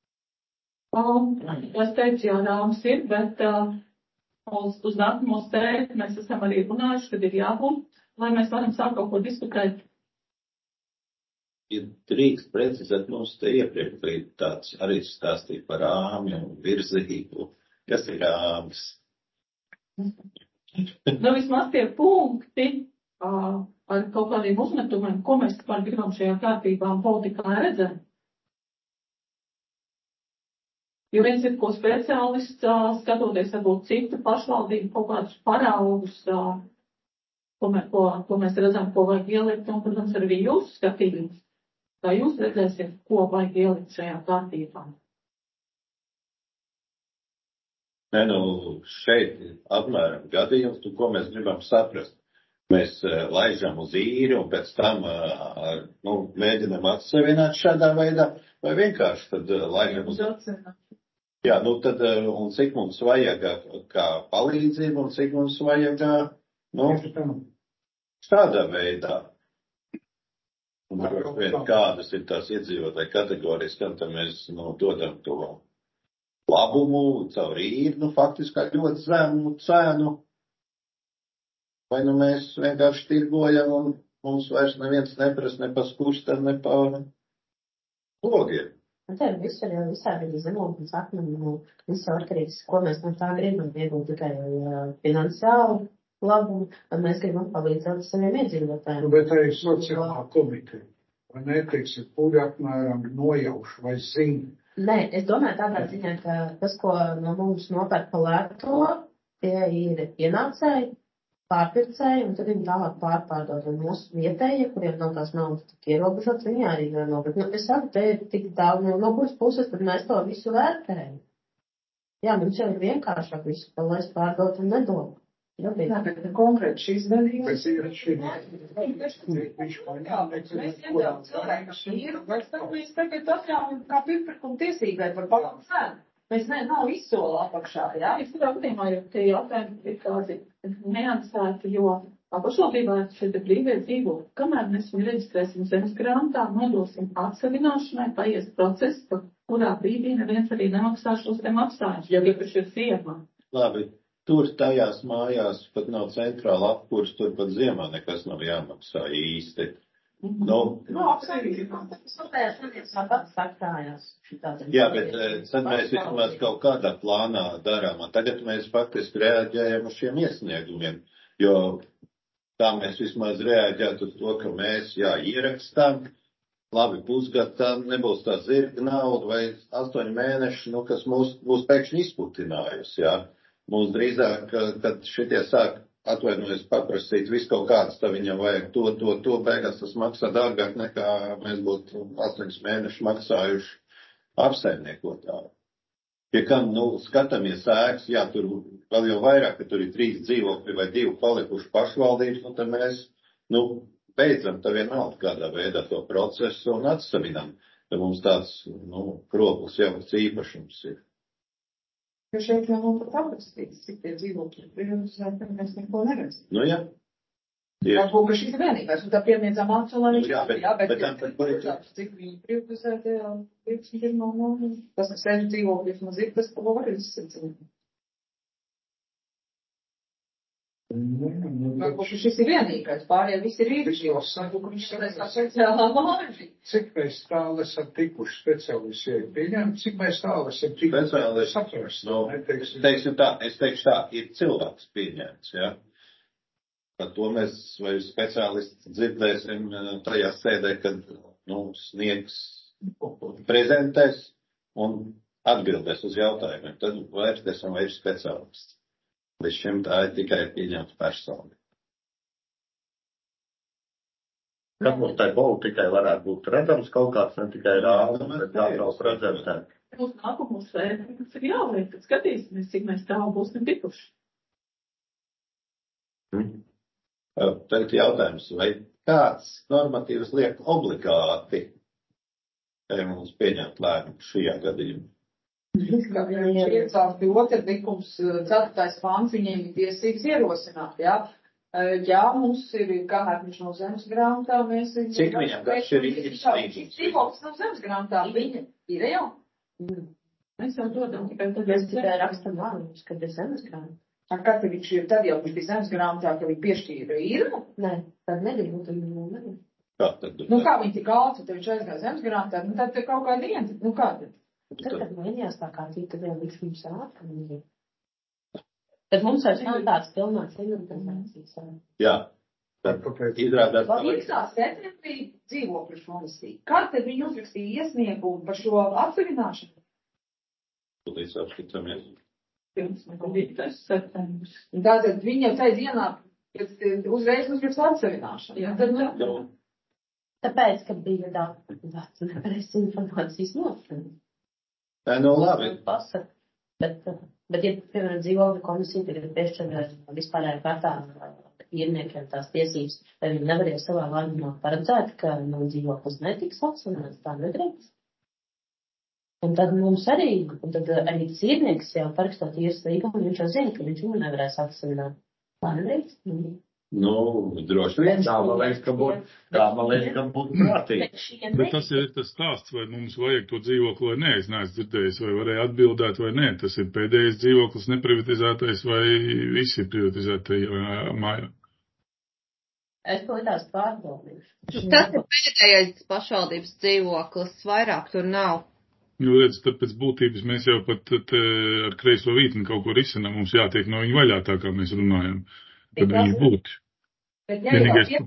Es teicu, jā, rāms ir, bet uz nākamo sēdi mēs esam arī runājuši, kad ir jābūt, lai mēs varam sākt kaut ko diskutēt. Ja drīkst precizēt, mums te iepriekš bija tāds arī stāstīt par rāmju un virzību. Kas ir rāms? Vismaz tie punkti ar kaut kādiem uzmetumiem, ko mēs par gribam šajā kārtībā un politikā redzam. Jo viens ir, ko speciālists, skatoties varbūt citu pašvaldību kaut kādus paraugus, ko mēs redzam, ko vajag ielikt, un, protams, arī jūsu skatījums. Kā jūs redzēsiet, ko vajag ielikt šajā kārtībā? Nē, šeit apmēram gadījums, ko mēs gribam saprast. Mēs laižam uz īri un pēc tam mēģinam atsevināt šādā veidā, vai vienkārši tad laižam uz īri. Jā, tad, un cik mums vajag kā palīdzību, un cik mums vajag, šādā veidā. Un kādas ir tās iedzīvotāji kategorijas, kam tam mēs dodam to labumu caur īri, faktiski ļoti zemu cenu. Vai mēs vienkārši tirgojam un mums vairs neviens neprasa ne pa skustam, ne pa logiem. Te visur jau visādi zemokļu akmeņu, visu atkarīgs, ko mēs no tā gribam iegūt tikai finansiālu labumu, tad mēs gribam palīdzēt saviem iedzīvotājiem. Bet arī sociālā komiteja, vai neteiksim, kuri apmēram nojauši vai zina? Nē, es domāju tādā ziņā, ka tas, ko no mums nopērk pa lēto, tie ir ienācēji, pārpircēji, un tad viņi tālāk pārpārdod. Un mūsu vietējie, kuriem nav tās naudas tik ierobežots, viņi arī nopirkt. Es saku, te ir tik daudz, no kuras puses, tad mēs to visu vērtējam. Jā, mums jau ir vienkāršāk visu, ko lai es pārdot un nedomu. Jā, bet konkrēti šīs gadījums. Mēs tagad atļaujam kā pirmprikuma tiesībai par balām cēnu. Mēs nav izsola apakšā, jā? Es gadījumā jau tie jautājumi ir kādi neansēti, jo pašvaldībā šie te brīvie dzīvokļi, kamēr mēs viņu reģistrēsim zemes grāmatā, nodosim atsavināšanai, paies process, kurā brīdī neviens arī nemaksā šos te maksājumus, jo īpaši ir ziemā. Labi. Tur tajās mājās pat nav centrāla apkurs, tur pat ziemā nekas nav jāmaksā īsti. Jā, bet tad mēs vismaz kaut kādā plānā darām. Tagad mēs faktiski reaģējam uz šiem iesniegumiem, jo tā mēs vismaz reaģētu uz to, ka mēs, ierakstām, labi, pusgadā nebūs tā zirga nauda vai 8 mēneši, kas mūs pēkšņi izputinājusi, jā. Mums drīzāk, kad šitie sāk atvainojas paprasīt visu kaut kāds, tad viņam vajag to, beigās tas maksā dārgāk nekā mēs būtu 8 mēnešus maksājuši apsaimniekotāju. Pie kam, skatāmies ēkas, jā, tur vēl jau vairāk, ka tur ir 3 dzīvokļi vai 2 palikuši pašvaldības, tad mēs, beidzam tā vienalga kādā veidā to procesu un atsavinam, ka mums tāds, kroplis jau īpašums ir. Jo šeit jau pat aprakstīts, cik tie dzīvokļi ir privatizēti, mēs neko neredzam. Jā. Varbūt, ka šis ir vienīgais, un tā piemiedzām acu, lai viņš cik viņi privatizētajā 21. Tas, kas sēž dzīvokļus maz ir, tas to var izsacīt. Varbūt, ka šis ir vienīgais, pārējie visi ir īpašos, varbūt, ka viņš skatās kā sociālā māži. Cik mēs tālu esam tikuši speciālisti, pieņemt, cik mēs tālu esam tikuši saprast? Es teikšu tā, ir cilvēks pieņemts, ja? Par to mēs vai speciālisti dzirdēsim tajā sēdē, kad, sniegs prezentēs un atbildēs uz jautājumiem. Tad vērtēsim, vai ir speciālists. Līdz šim tā ir tikai pieņemta persona. Kad mums tai politikai varētu būt redzams kaut kāds, ne tikai rādams, bet jāatrauc prezentēt. Mums nākamos sēdēs ir jāliek, kad skatīsimies, cik mēs tālu būsim tikuši. Tagad jautājums, vai kāds normatīvs liek obligāti mums pieņemt lēmumu šajā gadījumā? Kā viņš iecāsti otru likums, 4. pāns, viņiem ir tiesības ierosināt, jā. Jā, mums ir, kamēr viņš nav zemes grāmatā, mēs... Cik viņam garš ir šis dzīvoklis nav zemes grāmatā, viņa ir jau? Mēs jau dodam, mēs tikai rakstam lēmumus, kad ir zemes grāmatā. Kad viņš ir, tad jau viņš bija zemes grāmatā, ka viņi piešķīra īrumu? Nē, tad nebija, nebija. Kā tad? Kā viņi tik ātri, tad viņš aizgāja zemes grāmatā, tad te kaut kāda viena, kā tad? Tad, kad mainījās tā kā cita, tad jau viņš mums ātri. Tad mums vairs nav tāds pilnāks inventarizācijas. Jā. Tad izrādās. Līdzā septembrī dzīvokļu komisija. Kad tad viņi uzrakstīja iesniegumu par šo atsevināšanu? Līdz apskatāmies. Tātad viņi jau tai dienā uzreiz uzraksta atsevināšanu. Tāpēc, ka bija tāds nepareizs informācijas noslēdums. Labi. Bet, ja, piemēram, dzīvokļu komisija tagad piešķir vispārējā kārtā īrniekiem tās tiesības, vai viņi nevarēja savā lēmumā paredzēt, ka dzīvoklis netiks atsevināts, tā nedrīkst. Un tad mums arī īrnieks jau parakstot īres līgumu, viņš jau zina, ka viņš nevarēs atsevināt. Tā nedrīkst. Droši vien. Tā man liekas, ka būtu prātīgi. Bet tas ir tas stāsts, vai mums vajag to dzīvokli vai nē. Es neesmu dzirdējis, vai varēja atbildēt vai nē. Tas ir pēdējais dzīvoklis neprivatizētais vai visi privatizētajā mājā. Es to tās pārbaudīšu. Tas ir pēdējais pašvaldības dzīvoklis, vairāk tur nav. Redz, tad pēc būtības mēs jau pat ar kreiso vītni kaut ko risinām. Mums jātiek no viņa vaļā, tā kā mēs runājam. Kad viņš būtu. Bet ja jau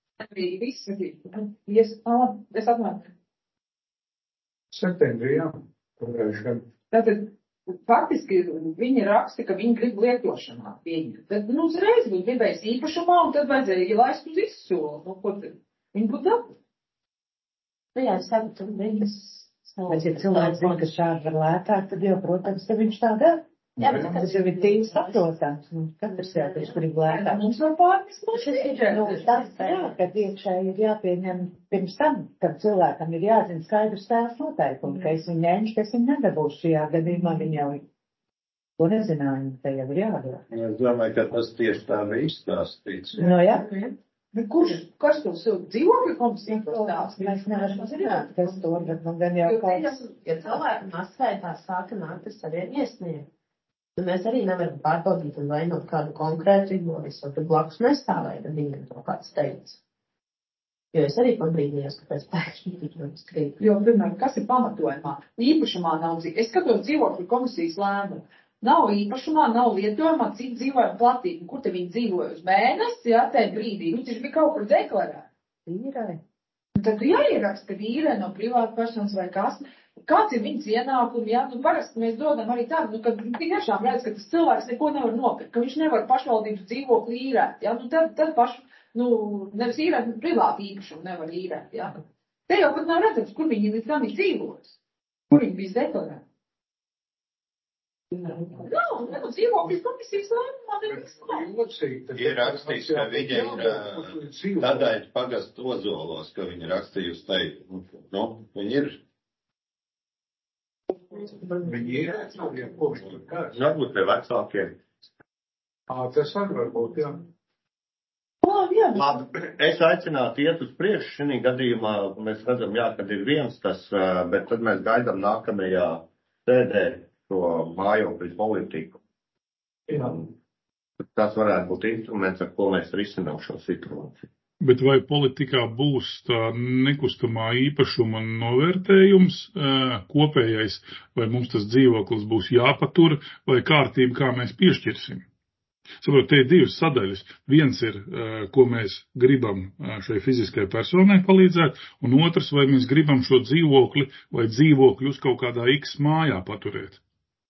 es atmēru. Septembrī, jā. Tātad, faktiski viņi raksta, ka viņi grib lietošanā pieņemt. Tad, uzreiz viņi gribēs īpašumā, un tad vajadzēja laist uz izsoli. Ko tad? Viņi būtu dabūt. Jā, es saku, tur viņas... Bet, ja cilvēks zina, ka šādi var lētāk, tad jau, protams, ka viņš tā dara. Jā, bet tas jau ir tīri saprotams. Katrs jau taču grib lētāk. Mums var pārnest tas, kad iekšēji ir jāpieņem pirms tam, kad cilvēkam ir jāzina skaidrs tās noteikumi, ka es viņu ņemšu, ka es viņu nedabūšu šajā gadījumā, viņi jau to nezināja, te jau ir jādara. Es domāju, ka tas tieši tā bija izstāstīts. Jā. Bet kurš to dzīvokļu komisiju stāsts? Mēs nevaram zināt, kas to, bet man gan jau kāds. Ja cilvēki masveitā sāka nākt ar saviem iesniegumiem, mēs arī nevaram pārbaudīt un vainot kādu konkrētu ignoris, jo tur blakus nestāvēja, tad viņam to kāds teica. Jo es arī pabrīdījos, ka pēc pēkšņi tikros krīt. Jo, piemēram, kas ir pamatojumā? Īpašumā nav dzīvokļu. Es skatos dzīvokļu komisijas lēmumu. Nav īpašumā, nav lietojumā, cik dzīvojam platību. Kur te viņi dzīvoja uz mēnesi, jā, tajā brīdī? Viņš bija kaut kur deklarēts. Vīrai. Tad jāieraksta, ka vīrai no privāta personas vai kas. Kāds ir viņas ienākumi, jā? Parasti mēs dodam arī tādu, ka tiešām redz, ka tas cilvēks neko nevar nopirkt, ka viņš nevar pašvaldības dzīvokli īrēt, jā? Tad nevis īrēt, privāti īpašumu nevar īrēt, jā? Te jau pat nav redzams, kur viņi līdz tam ir dzīvojis. Kur viņi bija deklarēti. Nav dzīvokļu komisijas lēmumā. Ir rakstīts, ka viņa ir tādēļ pagastu ozolos, ka viņa rakstījusi teikt. Viņa ir. Viņi ir, Varbūt pie vecākiem. Tas var būt, jā. Labi, es aicinātu iet uz priekšu. Šī gadījumā mēs redzam, jā, kad ir viens tas, bet tad mēs gaidām nākamajā sēdē to mājokļu politiku. Tas varētu būt instruments, ar ko mēs risinām šo situāciju. Bet vai politikā būs tā nekustamā īpašuma novērtējums kopējais, vai mums tas dzīvoklis būs jāpatur, vai kārtība, kā mēs piešķirsim? Saprot, te ir divas sadaļas. Viens ir, ko mēs gribam šai fiziskai personai palīdzēt, un otrs, vai mēs gribam šo dzīvokli vai dzīvokļus kaut kādā X mājā paturēt.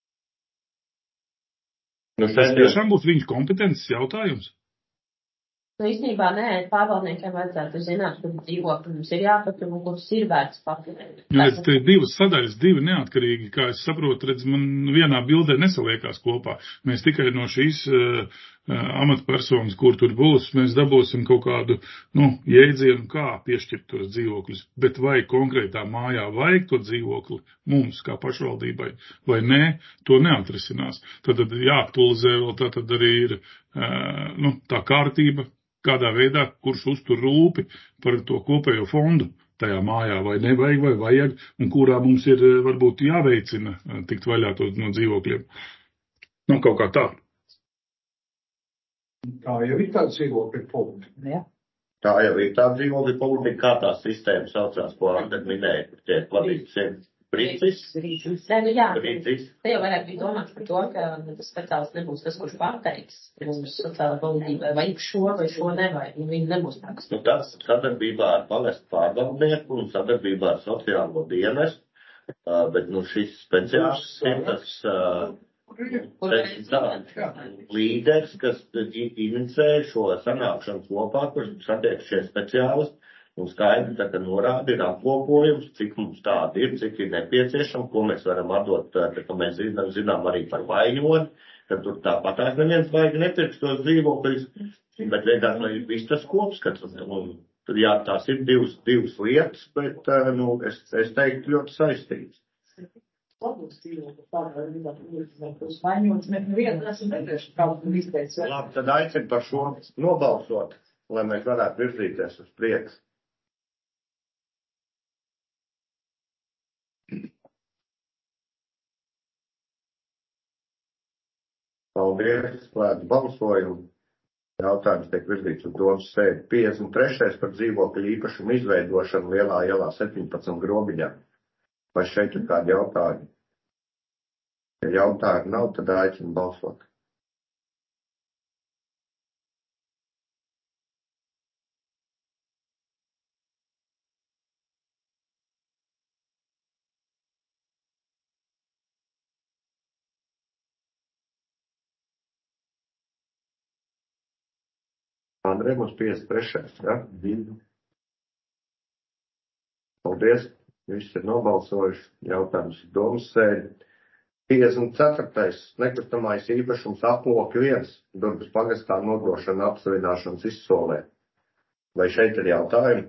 Tas tiešām būs viņu kompetences jautājums? Nu, īstenībā, nē, pārvaldniekiem vajadzētu zināt, kur dzīvokļi mums ir jāpatur un kurus ir vērts paturēt. Te ir divas sadaļas, divi neatkarīgi, kā es saprotu, redz, man vienā bildē nesaliekās kopā. Mēs tikai no šīs amatpersonas, kur tur būs, mēs dabūsim kaut kādu, jēdzienu, kā piešķirt tos dzīvokļus. Bet vai konkrētā mājā vajag to dzīvokli mums, kā pašvaldībai, vai nē, to neatrisinās. Tad jāaktualizē vēl tātad arī ir, tā kārtība, kādā veidā, kurš uztur rūpi par to kopējo fondu tajā mājā, vai nevajag, vai vajag, un kurā mums ir varbūt jāveicina tikt vaļā no dzīvokļiem. Kaut kā tā. Tā jau ir tā dzīvokļa politika. Ja. Tā jau ir tā dzīvokļa politika, kā tā sistēma saucās, ko Andri minēja, kur tiek vadīts Brīcis. Jā, te jau varētu būt domāts par to, ka tas speciālists nebūs tas, kurš pateiks mums sociālā politika, vai šo nevajag, un viņi nebūs tāds. Tas sadarbībā ar palestu pārvaldnieku un sadarbībā ar sociālo dienestu, bet šis speciālists ir tas līderis, kas inicē šo sanākšanu kopā, kur satiek šie speciālisti. Un skaidri tagad norāda ir apkopojums, cik mums tādi ir, cik ir nepieciešami, ko mēs varam atdot, ka mēs zinām arī par vainoni, ka tur tāpatās neviens vaigi nepirks tos dzīvokļus, bet vienkārši viss tas kopskats. Jā, tās ir divas lietas, bet, es teiktu ļoti saistītas. Labi, tad aicinu par šo nobalsot, lai mēs varētu virzīties uz priekšu. Paldies, slēdz balsojumu. Jautājums tiek virzīts uz domas sēdi. 53. par dzīvokļu īpašumu izveidošanu Lielā ielā 17 Grobiņā. Vai šeit ir kādi jautājumi? Ja jautājumi nav, tad aicinu balsot. Andrei, mums 53. Ja? Paldies. Viss ir nobalsojuši. Jautājums ir domas sēdi. 54. nekustamais īpašums aploki 1. Durbas pagastā nodošana apsavināšanas izsolē. Vai šeit ir jautājumi?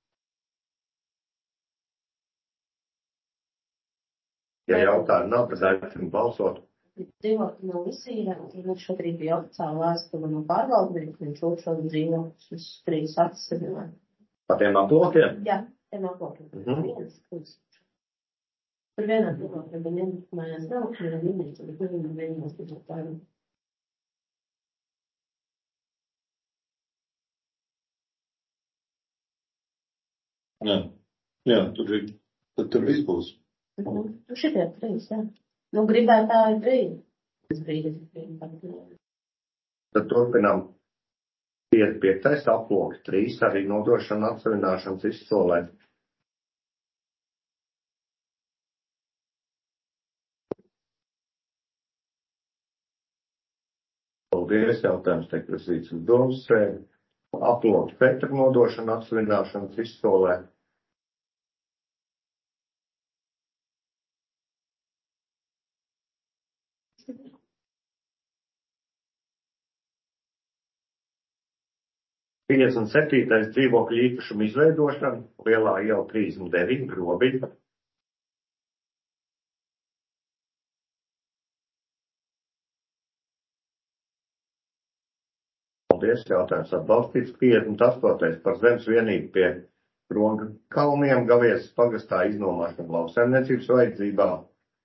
Ja jautājumi nav, tad aicinu balsot. Dzīvokļi nav izsīrēti, un šobrīd bija oficiāla vēstule no pārvaldnieku, viņš otro dzīvokļus uz 3 atsavināja. Pa tiem aplokiem? Jā, tiem aplokiem. Tur vienā dzīvokļa, bet mājās nav, kur ir minēta, bet viņi mēģinās dzīvokļu. Jā, tur viss būs. Šitie 3, jā. Gribētāji brīdi. Tad turpinām 55. aploki 3 arī nodošana atsavināšanas izsolē. Paldies, jautājums tiek virzīts uz domas sēdi. Aploki Petra nodošana atsavināšanas izsolē. Un 7. dzīvokļu īpašumu izveidošana, Lielā iela 39, Grobiņa. Paldies, jautājums atbalstīts. 58. par zemes vienību pie Ronga kalniem Gaviesas pagastā iznomāšanu lauksaimniecības vajadzībām.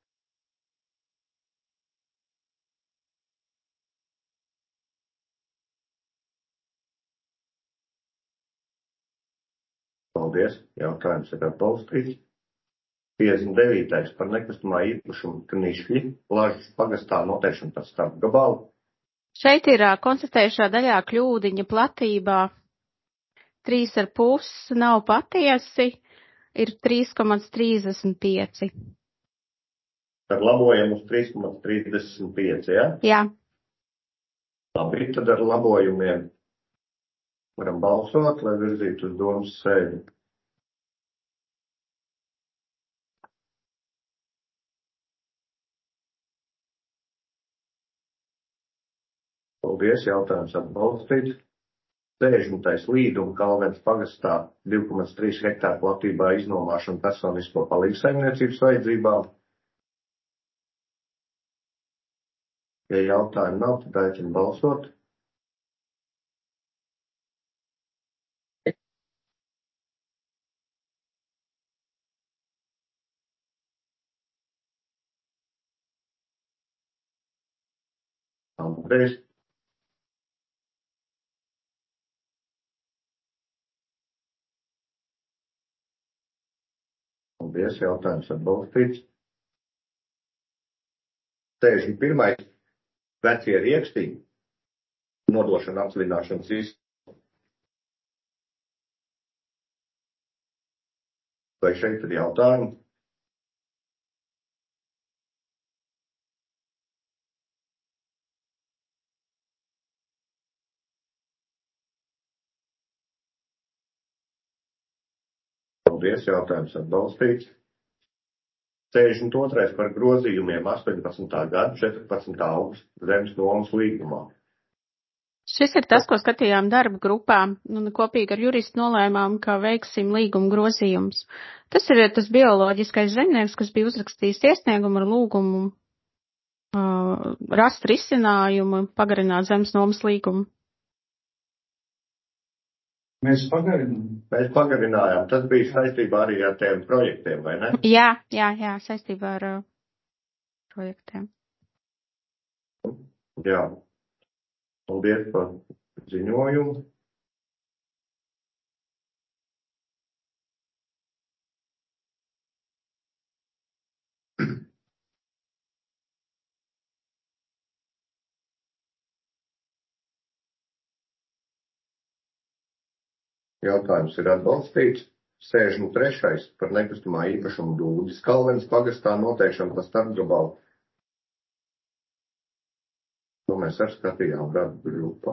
Paldies, jautājums ir atbalstīts. 59. par nekustamā īpašuma Knišļi Lažas pagastā noteikšanu par starpgabalu. Šeit ir konstatējušā daļā kļūdiņa platībā 3,5 nav patiesi, ir 3,35. Tad labojam uz 3,35, ja? Jā. Labi, tad ar labojumiem varam balsot, lai virzītu uz domas sēdi. Paldies, jautājums atbalstīts. 60. Līduma Kalvens pagastā 2,3 hektāru platībā iznomāšanu personisko palīgsaimniecības vajadzībām. Ja jautājumu nav, tad aicinu balsot. Paldies. Paldies, jautājums atbalstīts. 61. Vecie riekstī nodošana apslināšanas izsaka. Vai šeit ir jautājumi? Paldies, jautājums atbalstīts. 62. par grozījumiem 18. gada 14. augusta zemes nomas līgumā. Šis ir tas, ko skatījām darba grupā, un kopīgi ar juristu nolēmām, ka veiksim līguma grozījumus. Tas ir tas bioloģiskais zemnieks, kas bija uzrakstījis iesniegumu ar lūgumu rast risinājumu, pagarināt zemes nomas līgumu. Mēs pagarinājām. Mēs pagarinājām. Tas bija saistībā arī ar tiem projektiem, vai ne? Jā, saistībā ar projektiem. Jā. Paldies par ziņojumu. Jautājums ir atbalstīts. 63. par nekustamā īpašuma Dūdis Kalvens pagastā noteikšanu par starpgabalu. To mēs arī skatījām darba grupā.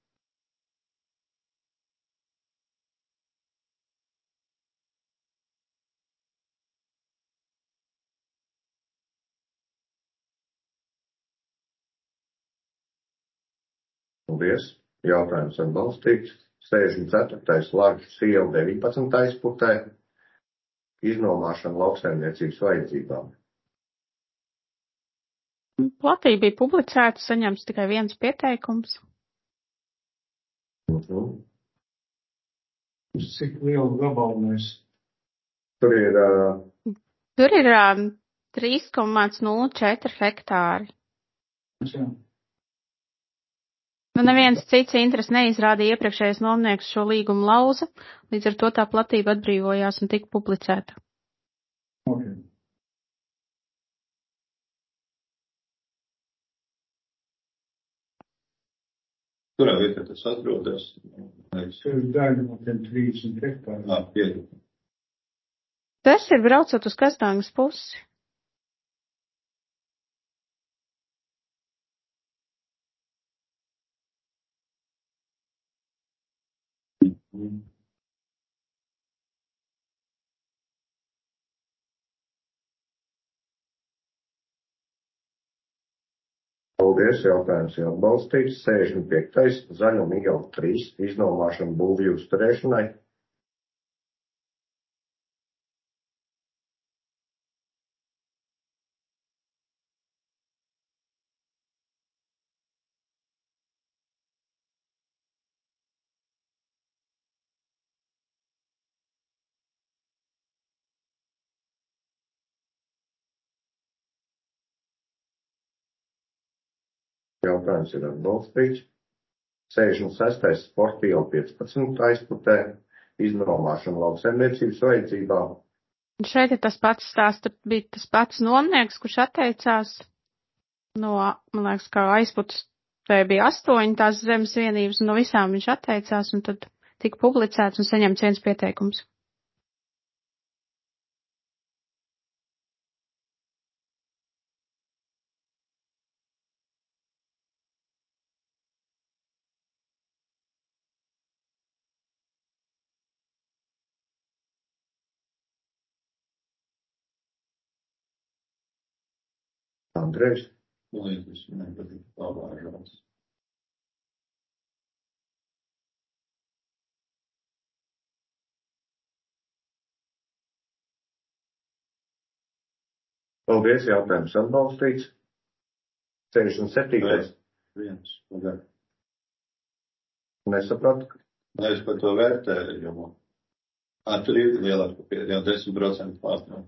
Paldies. Jautājums atbalstīts. 64. Lažas iela 19. putē. Iznomāšana lauksaimniecības vajadzībām. Platība bija publicēta, saņemts tikai viens pieteikums. Cik lielu gabalu mēs? Tur ir 3,04 hektāri. Jā. Nu, neviens cits interesi neizrādīja, iepriekšējais nomnieks šo līgumu lauza, līdz ar to tā platība atbrīvojās un tika publicēta. Okay. Kurā vietā tas atrodas? Tas ir daļa no tiem 30 hektāriem. Pieļauju. Tas ir braucot uz Kastāngas pusi. Paldies, jautājums jau atbalstīts. 65. Zaļuma iela 3 iznomāšana būvju uzturēšanai. Jautājums ir atbalstīts. 66. sporta iela 15 aizputē, iznomāšana lauksaimniecības vajadzībām. Un šeit ir tas pats stāsts, bija tas pats nomnieks, kurš atteicās no, man liekas, kā aizputas, tai bija 8 tās zemes vienības, un no visām viņš atteicās, un tad tika publicēts un saņemts viens pieteikums. Andrejs. Liekas, viņam patīk pavāžās. Paldies, jautājums atbalstīts. 67. Viens. Okay. Nesapratu. Es par to vērtējumu. Tur ir lielāka, jau 10% pārstāv.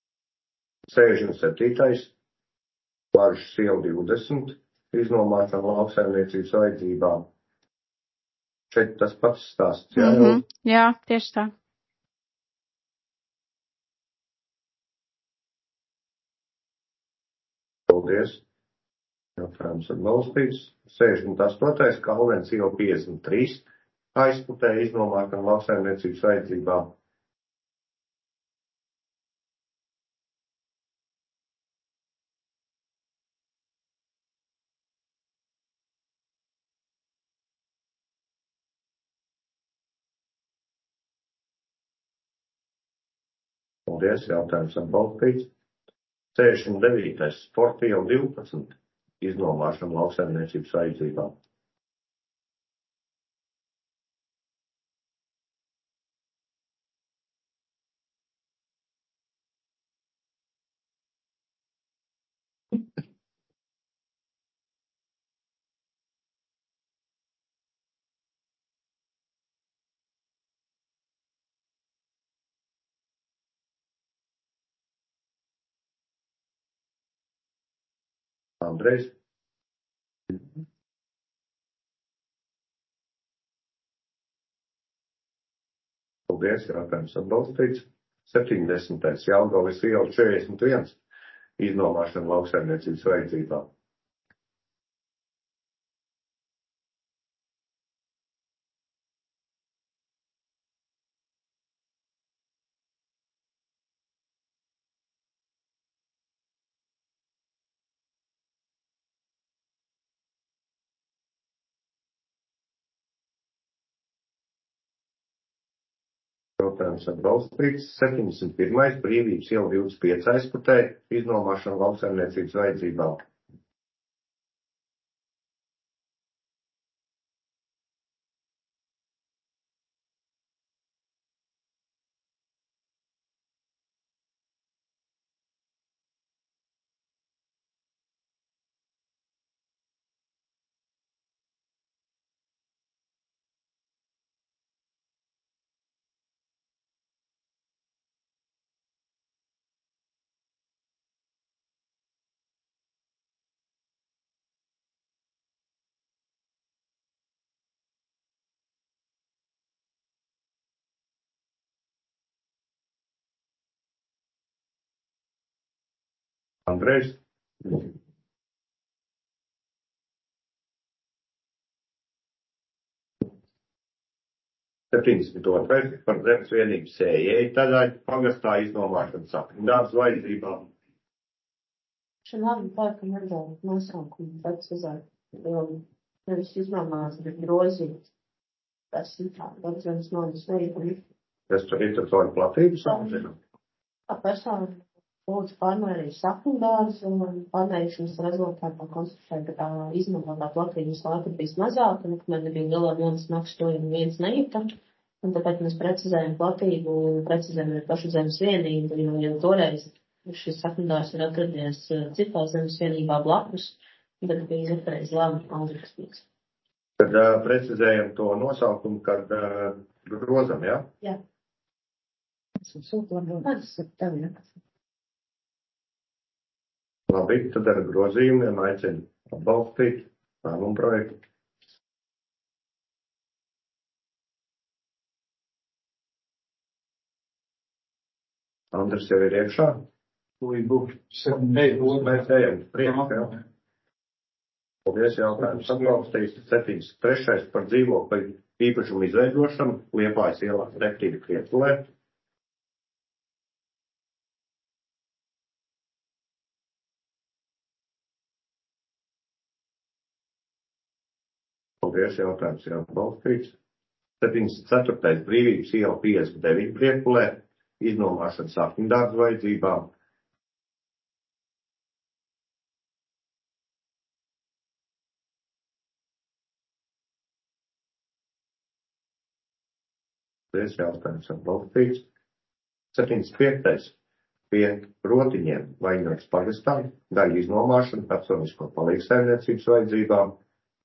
67. Plažas iela 20, iznomāšana lauksaimniecības vajadzībām. Šeit tas pats stāsts, jā? Jā, tieši tā. Paldies. Jautājums atbalstīts. 68. Kalvens iela 53, aizputē iznomāšana lauksaimniecības vajadzībām. Paldies, jautājums atbalstīts. 69. sporta iela 12, iznomāšana lauksaimniecības vajadzībām. Andrejs. Paldies, jautājums atbalstīts. 70. Jelgavas iela 41, iznomāšana lauksaimniecības vajadzībām. Jautājums atbalstīts. 71. Brīvības iela 25 aizputē, iznomāšana lauksaimniecības vajadzībām. Andrejs. Septiņdesmit otrais par zemes vienības sējēju daļai pagastā iznomāšana sapņdārs vajadzībām. Šim labi tā, ka nedēļ nosaukumu precizēt, jo nevis iznomās, bet grozīt. Tas ir tā, daudzenes manas veikumi. Tas tur ir tādu platību samazinu. Tā persona lūdzu pārmērīt sapņdārs un pārmērīšanas rezultātā konstatēja, ka tā iznomātā platības laika bija mazāka, un man nebija galā nodas makšķojumi viens nejūta. Un tāpēc mēs precizējam platību un precizējam arī pašu zemes vienību, jo jau toreiz šis sapņdārs ir atradies citā zemes vienībā blakus, un tad bija nepareizi lēma Aldrikas. Tad precizējam to nosaukumu, kad grozam, jā? Jā. Labi, tad ar grozījumiem aicinu atbalstīt. lēmumu projektu. Andris jau ir iekšā. Mēs ejam priekšā. Paldies, jautājums atbalstīs. 73. par dzīvokļu īpašumu izveidošanu Liepājas ielā 7 Krietulē. Paldies, jautājums ir atbalstīts. 74. Brīvības iela 59 Krietulē. Iznomāšana sapņdārzu vajadzībām. Paldies, jautājums atbalstīts. 75. Pie Rotiņiem Vainogas pagastā daļa iznomāšana personisko palīgsaimniecības vajadzībām.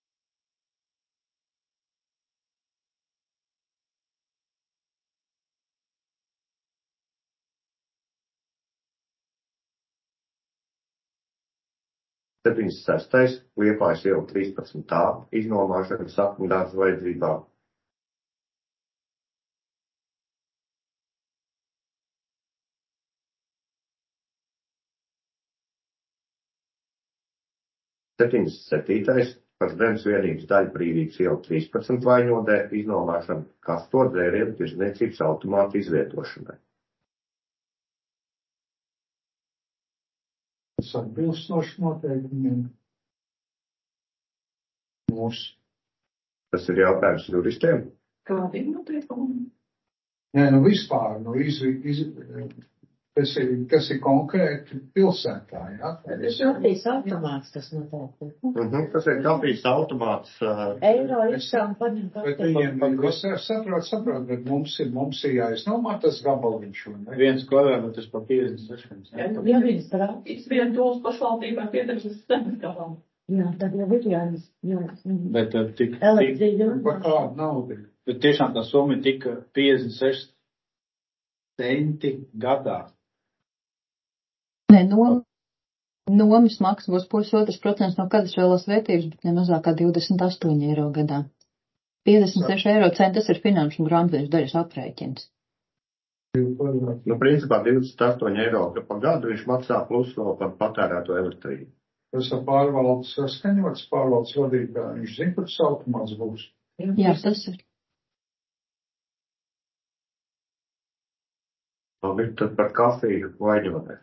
Sestais Liepājas iela 13. Iznomāšana sapņdārzu vajadzībām. Septītais par zemes vienības daļu Brīvības iela 13 Vainodē iznomāšana kasto dzērienu tirdzniecības automātu izvietošanai. Tas atbilstoši noteikumiem. Tas ir jautājums juristiem. Kādi ir noteikumi? Nē, vispār, kas ir konkrēti pilsētā, jā? Tas kafijas automāts, tas noteikti. Tas ir kafijas automāts. Eiro izsām paņem Bet kafiju. viņiem, es saprotu, bet mums ir jāiznomā tas gabaliņš. 1 kvadrātmetrs par 56. Ja viņas brauc. Izvien tos pašvaldībā piedalās galam. Jā, tad jau ir Bet elektrība. Par kādu naudu? bet tiešām tā summa tika 56 centi gadā. Nē, nomas maksa būs 0,5% no kadastrālās vērtības, bet ne mazāk kā 28 eiro gadā. 56 eiro centi, tas ir finanšu un grāmatvežu daļas aprēķins. Principā 28 eiro pa gadu viņš maksā plus vēl par patērēto elektrību. Tas ir pārvaldes saskaņots, pārvaldes vadītāji. Viņš zina, ka tas automāts būs. Jā, tas ir. Labi, tad par kafiju Vaņodē.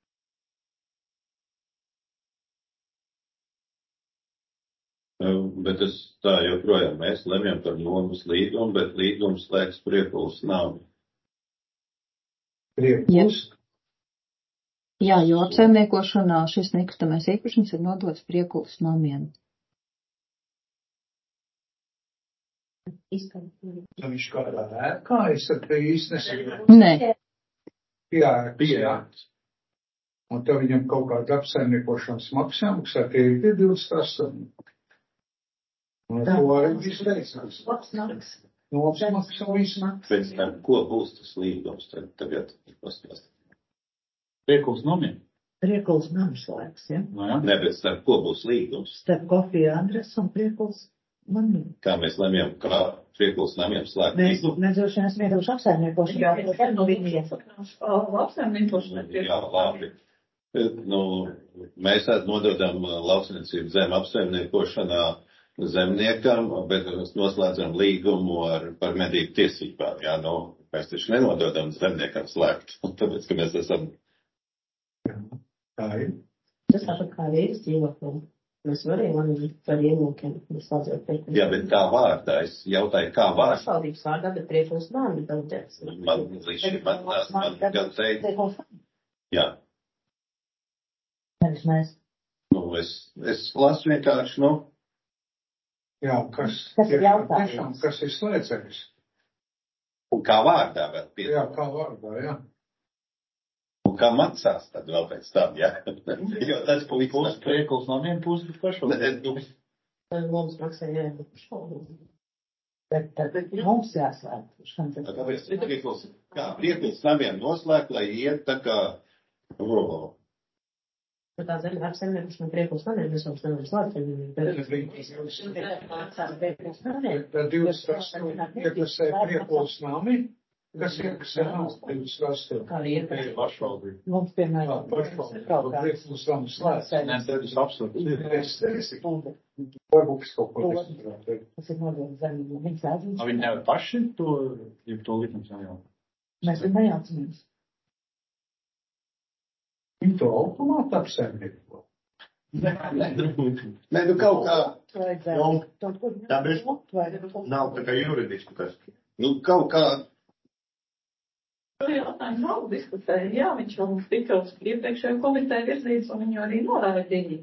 Bet es tā joprojām mēs lemjam par nomas līgumu, bet līgums slēgs Priekulas nav. Priekuls? Jā, jo apsaimniekošanā šis nekustamais īpašums ir nodots Priekulas namiem. Viņš kādā ēkā, es te īsti nesinu. Nē. Pieejams. Un tad viņam kaut kāda apsaimniekošanas maksā, maksā tie ir 28. Un to arī viss teicās. Nomaksā viss. Pēc tam, ko būs tas līgums, tad tagad pastāst. Priekuls namiem? Priekuls nams laiks, ja? Ne, bet starp ko būs līgums? Starp Kofija Andres un Priekuls namiem. Kā mēs lemjam, kā Priekuls namiem slēgt līgumu? Mēs droši vien smieduši apsaimniekošanu. Jā, labi. Mēs nododam lauksaimniecības zem apsaimniekošanā zemniekam, bet mēs noslēdzam līgumu par medību tiesībām. Jā, mēs taču nenododam zemniekam slēgt, tāpēc, ka mēs esam. Tā ir. Tas tāpat kā Rīgas dzīvokļiem. Mēs varējām par ienūkiem. Jā, bet kā vārdā? Es jautāju, kā vārdā? Pašvaldības vārdā, bet Priekulas nāmi daudz. Man līdz šim man gan teikt. Jā. Nevis mēs. Es lasu vienkārši, Jā, kas ir jautājums? Kas ir slēdzējis? Un kā vārdā vēl pie? Jā, kā vārdā, jā. Un kā maksās tad vēl pēc tam, jā? Jo tas Pus Priekuls namiem, pus pašvaldības. Mums maksā jābūt pašvaldības. Bet tad mums jāslēgt. Kāpēc Priekuls namiem noslēgt, lai iet tā kā Bet tā zeme apsaimniekošana priekos namiem, mēs mums nevaram slēgt. Tad 28 iekasē priekos nami, kas iekasē nav 28. Kā arī iekasē. Pašvaldība. Mums, piemēram, Priekos nami slēdz. Nē, tad es absolūti. Varbūt kaut ko nesaprāt. tas ir nodots zemi, viņi slēdz. Viņi nevar paši to, ja to likums nejauc. Mēs viņu nejaucamies. Viņi to automāti apsaimnieko. Nē, nu kaut kā, Nav tā kā juridiski tas. nu kaut kā, Jautājums nav diskutēja, jā, viņš mums tika uz iepriekšējo komiteju virzīts, un viņu arī noraidīja.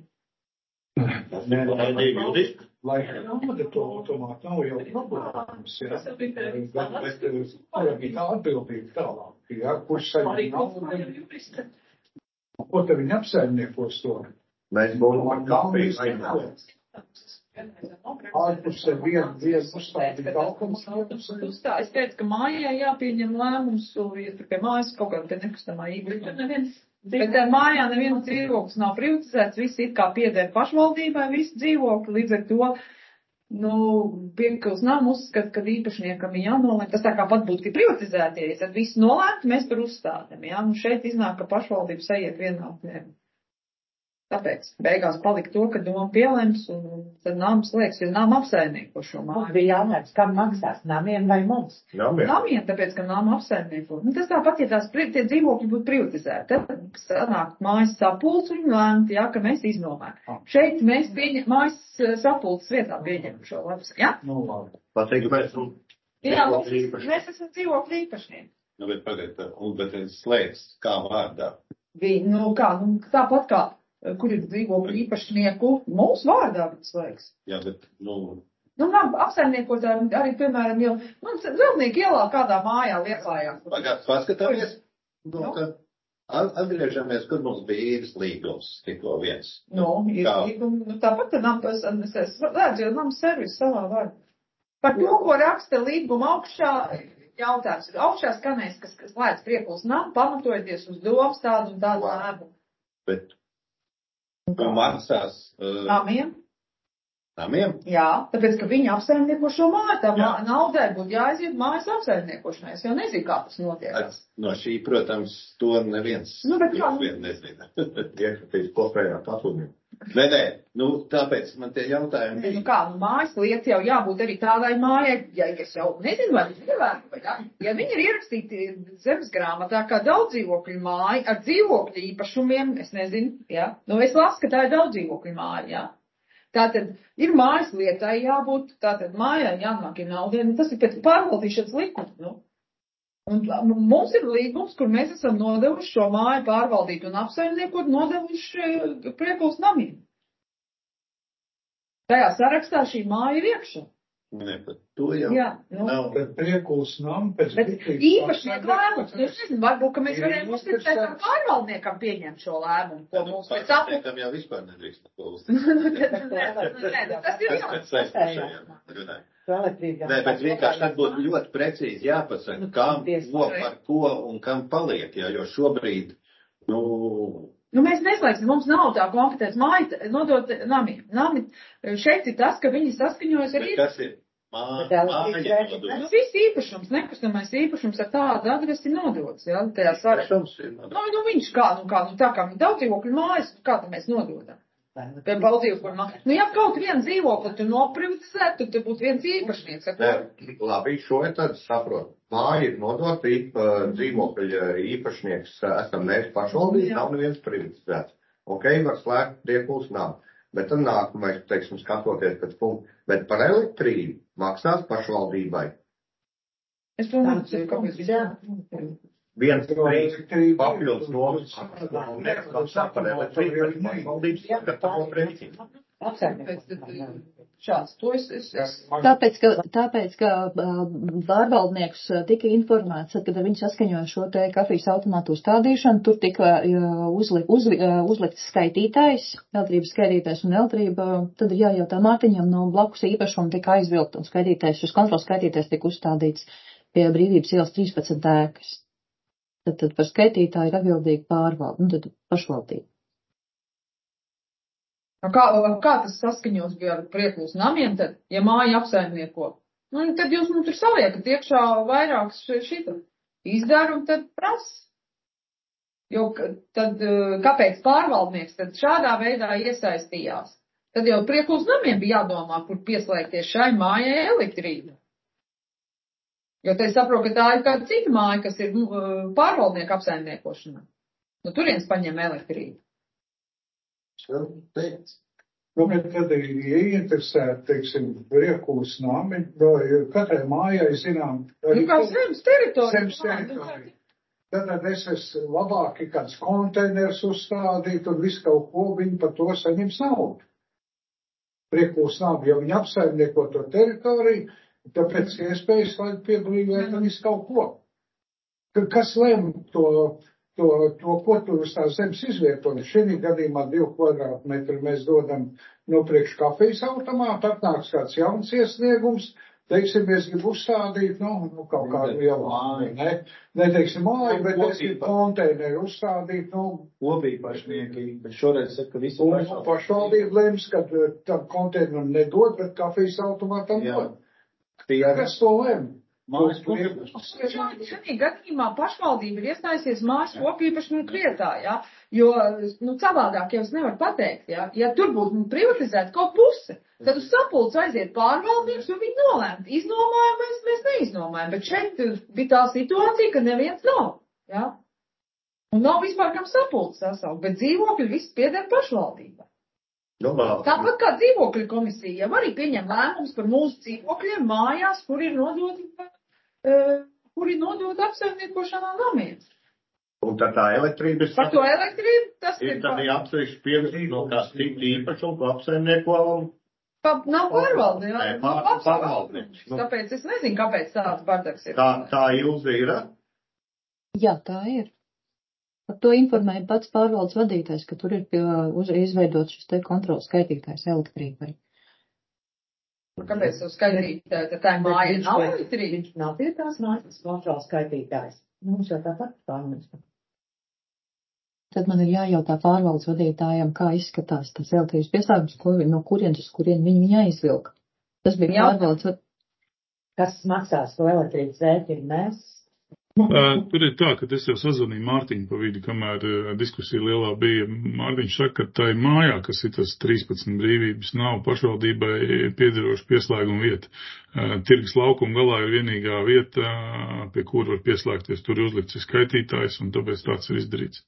Lai nauda to automāti nav jau problēmas, jā. Bet tā atbildība tālāk, jā, kurš saņem naudu. Ko te viņi apsaimniekos to? Mēs būtu par kafiju. Ārpusē vienu uzstādīt automātus. Es teicu, ka mājā jāpieņem lēmums, ja tur pie mājas kaut kāda te nekustamā īpašuma. Bet mājā neviens dzīvoklis nav privatizēts, visi it kā pieder pašvaldībai, visi dzīvokļi, līdz ar to, Piekils nav uzskata, ka īpašniekam ir jānolēm, tas tā kā pat būtu privatizēties, tad visi nolēmt, mēs tur uzstādam, jā, šeit iznāk, ka pašvaldība sajiet vienā apmēram. Tāpēc beigās palika to, ka doma pielēms, un tad nāms liekas, jo nām apsaimnieko šo māju. Mums bija jāmērķis, kam maksās, namiem vai mums? Namiem, tāpēc, ka nām apsaimnieko. Tas tāpat, ja tie dzīvokļi būtu privatizēti, tad sanāk mājas sapulcs un lēmt, jā, ka mēs iznomējam. Šeit mēs mājas sapulcs vietā pieņemam šo labs, jā? Pateikt, Jā, mēs esam dzīvokļu īpašnieki. nu, bet pagaid, bet es slēdz, kā vārdā. Tāpat kā, kur ir dzīvokļu īpašnieku, mūsu vārdā viņš slēgs. Jā, bet, Apsaimniekotāji arī, piemēram, jau, Zeltnieku ielā kādā mājā Liepājā. Pagād, paskatāmies, atgriežamies, kur mums bija īres līgums, tikko viens. Īres līgums, tāpat es redzu, jo nams servis savā vārdā. Par to, ko raksta līguma augšā, jautājums. Augšā skanēs, kas slēdz Priekuls namu, pamatojoties uz domas tādu un tādu lēmumu. Bet, maksās namiem? Jā, tāpēc, ka viņi apsaimnieko šo māju, tā naudai būtu jāaiziet mājas apsaimniekošanai. Es jau nezinu, kā tas notiek. No šī, protams, to neviens nezina. Iekatīs kopējā patlūmī. Nē, tāpēc man tie jautājumi bija. Mājas lieta jau jābūt arī tādai mājai, ja es jau nezinu, vai viņi ievēro, vai jā. Ja viņi ir ierakstīti zemes grāmatā kā daudzdzīvokļu māja ar dzīvokļu īpašumiem, es nezinu, jā. Es lasu, ka tā ir daudzdzīvokļu māja, jā. Tātad ir mājas lietai jābūt, tātad mājai jānāk ir naudai, tas ir pēc pārvaldīšanas likuma, Un mums ir līgums, kur mēs esam nodevuši šo māju pārvaldīt un apsaimniekot, nodevuši Priekuls namiem. Tajā sarakstā šī māja ir iekšā. Nē, pat to jau nav. Bet Priekuls nam pēc īpašnieku lēmums. Es nezinu, varbūt, ka mēs varējām uzticēt tam pārvaldniekam pieņemt šo lēmumu, ko mums pēc pārvaldniekam jau vispār nedrīkst ko uzticēt. Tas ir jau. Nē, bet vienkārši tad būtu ļoti precīzi jāpasaka, kam, par ko un kam paliek, jo šobrīd, mēs neslēgsim, mums nav tā kompetence māja nodot namiem. Nami šeit ir tas, ka viņi saskaņojas ar īpašumu. Kas ir? Māja nodot. Viss īpašums, nekustamais īpašums ar tādu adresi nodots, jā, tajā sarakstā. Viņš tā kā daudzdzīvokļu mājas, kā tad mēs nododam? Pie daudzdzīvokļu mājas. Ja kaut vienu dzīvokli tu noprivatizētu, tad būtu viens īpašnieks. Labi, šo tad saprotu. Māja ir nodota, dzīvokļa īpašnieks esam mēs pašvaldīgi, nav neviens privatizēts. Var slēgt Priekuls namu. Bet tad nākamais, teiksim, skatoties pēc punktu. Bet par elektrību maksās pašvaldībai. Es to nezinu, kāpēc. Viens papildus nomas nemaksā par elektrību, bet pašvaldības sagatavo rēķinu. Tāpēc, ka pārvaldnieks tika informēts, kad viņš saskaņoja šo te kafijas automātu uzstādīšanu, tur tika uzlikts skaitītājs, elektrības skaitītājs un elektrība, tad ir jājautā Mārtiņam no blakus īpašuma tika aizvilkt un skaitītājs, šis kontrols skaitītājs tika uzstādīts pie Brīvības ielas 13 ēkas. Tad par skaitītāju ir atbildīga pārvalde, tad pašvaldība. Kā tas saskaņos bija ar Priekūs namiem, tad, ja māja apsaimnieko? Tad jūs tur saliekat iekšā vairākas šita izdara un tad prasa. Jo tad kāpēc pārvaldnieks tad šādā veidā iesaistījās? Tad jau Priekūs namiem bija jādomā, kur pieslēgties šai mājai elektrību. Jo te saprotu, ka tā ir kāda cita māja, kas ir pārvaldnieku apsaimniekošanā. Nu, turienes paņem elektrību. Bet, kad ir ieinteresēti, teiksim, Priekūs nami, katrai mājai, zinām, kā zemes teritorija. Tad es esmu labāk, kāds konteiners uzstādīt un visu kaut ko, viņi par to saņems naudu. Priekūs nami, ja viņi apsaimnieko to teritoriju, tāpēc iespējas, lai piebrīvēt un visu kaut ko. Kas lem to, ko tur uz tās zemes izvietot? Šī gadījumā 2 kvadrātmetri mēs dodam no priekš kafijas automātu, atnāks kāds jauns iesniegums, teiksim, es gribu uzstādīt, kaut kādu lielu māju, neteiksim māju, bet es gribu konteineru uzstādīt, Kopīpašnieki, bet šoreiz saka, ka visi pašvaldība lems, ka tam konteineru nedod, bet kafijas automātam dod. Kas to lem? Šī gadījumā pašvaldība ir iestājusies mājas kopīpašnieku vietā, ja? Jo, savādāk jau es nevaru pateikt, ja? Ja tur būtu privatizēta kaut puse, tad uz sapulci aiziet pārvaldnieks, un viņi nolēmt. Iznomājam, mēs neiznomājam, bet šeit bija tā situācija, ka neviens nav, ja? Un nav vispār kam sapulci sasaukt, bet dzīvokļi viss pieder pašvaldībai. Tāpat kā dzīvokļu komisija jau arī pieņem lēmumus par mūsu dzīvokļiem mājās, kur ir nodoti apsaimniekošanā namiem. Un tad tā elektrība par to elektrību, tas ir tad atsevišķi pievienot no kā citu īpašumu, ko apsaimnieko. Nav pārvaldnieks. Tāpēc es nezinu, kāpēc tāds bardaks ir. Tā Ilze ir? Jā, tā ir. Par to informēja pats pārvaldes vadītājs, ka tur ir izveidots šis te kontrols skaitītājs elektrībai. Kāpēc to skaitītāji? Tā māja nav elektrība? Viņš nav pie tās mājas kontrols skaitītājs. Mums jau tāpat pārmest. Tad man ir jājautā pārvaldes vadītājiem, kā izskatās tas elektrības pieslēgums, no kurienes uz kurien viņi jāizvilk. Tas bija pārvaldes. Kas maksās to elektrības rēķinu? Mēs. Tur ir tā, ka es jau sazvanīju Mārtiņu pa vidu, kamēr diskusija lielā bija. Mārtiņš saka, ka tai mājā, kas ir tas 13 brīvības, nav pašvaldībai piederoša pieslēguma vieta. Tirgus laukuma galā ir vienīgā vieta, pie kura var pieslēgties. Tur ir uzlikts skaitītājs, un tāpēc tāds ir izdarīts.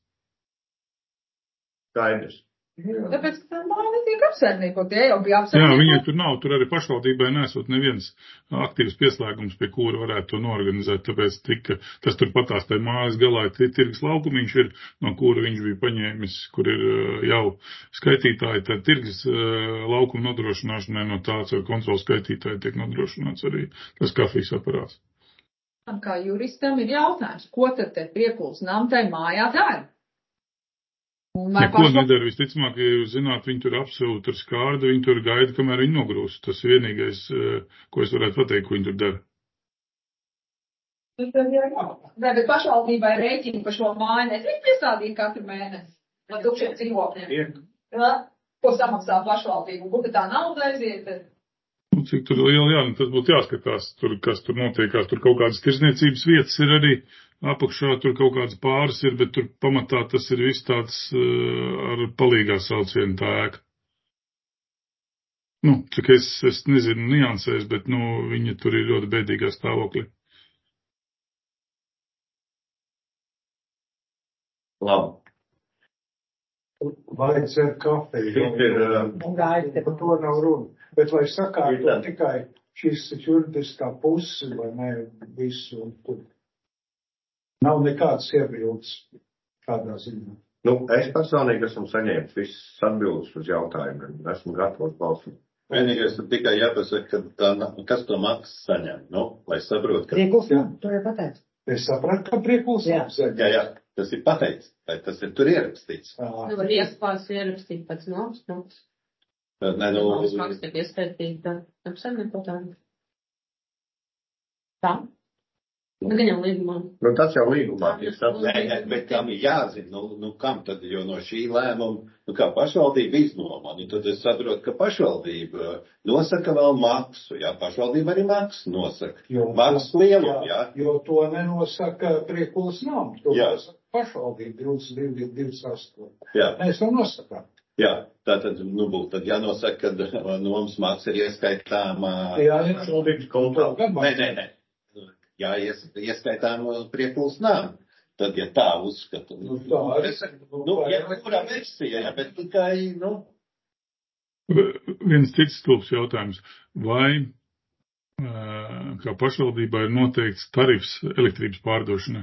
Skaidrs. Tāpēc, ka tā māja netiek apsaimniekot, ja jau bija apsaimniekot. Jā, viņai tur nav, tur arī pašvaldībai nesot neviens aktīvs pieslēgums, pie kura varētu to norganizēt, tāpēc tas tur patās tai mājas galā ir tirgus laukumiņš ir, no kura viņš bija paņēmis, kur ir jau skaitītāji, tad tirgus laukuma nodrošināšanai no tāds ar kontrols skaitītāji tiek nodrošināts arī tas kafijas aparāts. Kā juristam ir jautājums, ko tad te Priekūs namtai mājā dara? Neko nedara, visticamāk, ja jūs zināt, viņi tur apsilda, tur skārda, viņi tur gaida, kamēr viņi nogrūst. Tas ir vienīgais, ko es varētu pateikt, ko viņi tur dara. Bet pašvaldībai rēķini par šo māju netiek piestādīt katru mēnesi, no tukšiem dzīvokļiem. Ko samaksā pašvaldību, kur tā nauda aiziet? Cik tur liela, tas būtu jāskatās, kas tur notiekās. Tur kaut kādas tirzniecības vietas ir arī apakšā, tur kaut kādas pāris ir, bet tur pamatā tas ir viss tāds ar palīgā saucienu tā ēka. Cik es nezinu niansēs, bet, viņa tur ir ļoti bēdīgā stāvoklī. Labi. Vajag dzert kafiju. Par to nav runa. Bet lai sakārto tikai šīs juridiskā puse, vai ne, visu, tur nav nekāds iebildes kādā ziņā. Es personīgi esmu saņēmis visas atbildes uz jautājumiem. Esmu gatavs balsot. Vienīgais ir tikai jāpasaka, kas to maksas saņem, lai saprot, ka... Priekūs, to jau pateicu. Es sapratu, ka Priekūs saņem. Jā, tas ir pateicis, tas ir tur ierakstīts. Var iespās ierakstīt pēc nomas. Nomas maksa tiek ieskaitīta apsaimniekotājiem. Tā? Nu, gan jau līgumā. Nu, tas jau līgumā tieši tas. Nē, bet kam ir jāzina, kam tad, jo no šī lēmuma, kā pašvaldība iznomā, tad es saprotu, ka pašvaldība nosaka vēl maksu, jā, pašvaldība arī maksu nosaka. Maksu lielumu, jā. Jo to nenosaka Priekulas nama, to nosaka pašvaldība 2228. Jā. Mēs to nosakām. Jā, tātad, būtu tad jānosaka, ka nomas maksa ir ieskaitāmā. Jā, pašvaldības kontrola. Nē. Jā, ieskaitām Priekulas nama. Tad, ja tā uzskata. Jebkurā versijā, jā, bet tikai, Viens cits stulbs jautājums. Vai, kā pašvaldībā ir noteikts tarifs elektrības pārdošanai?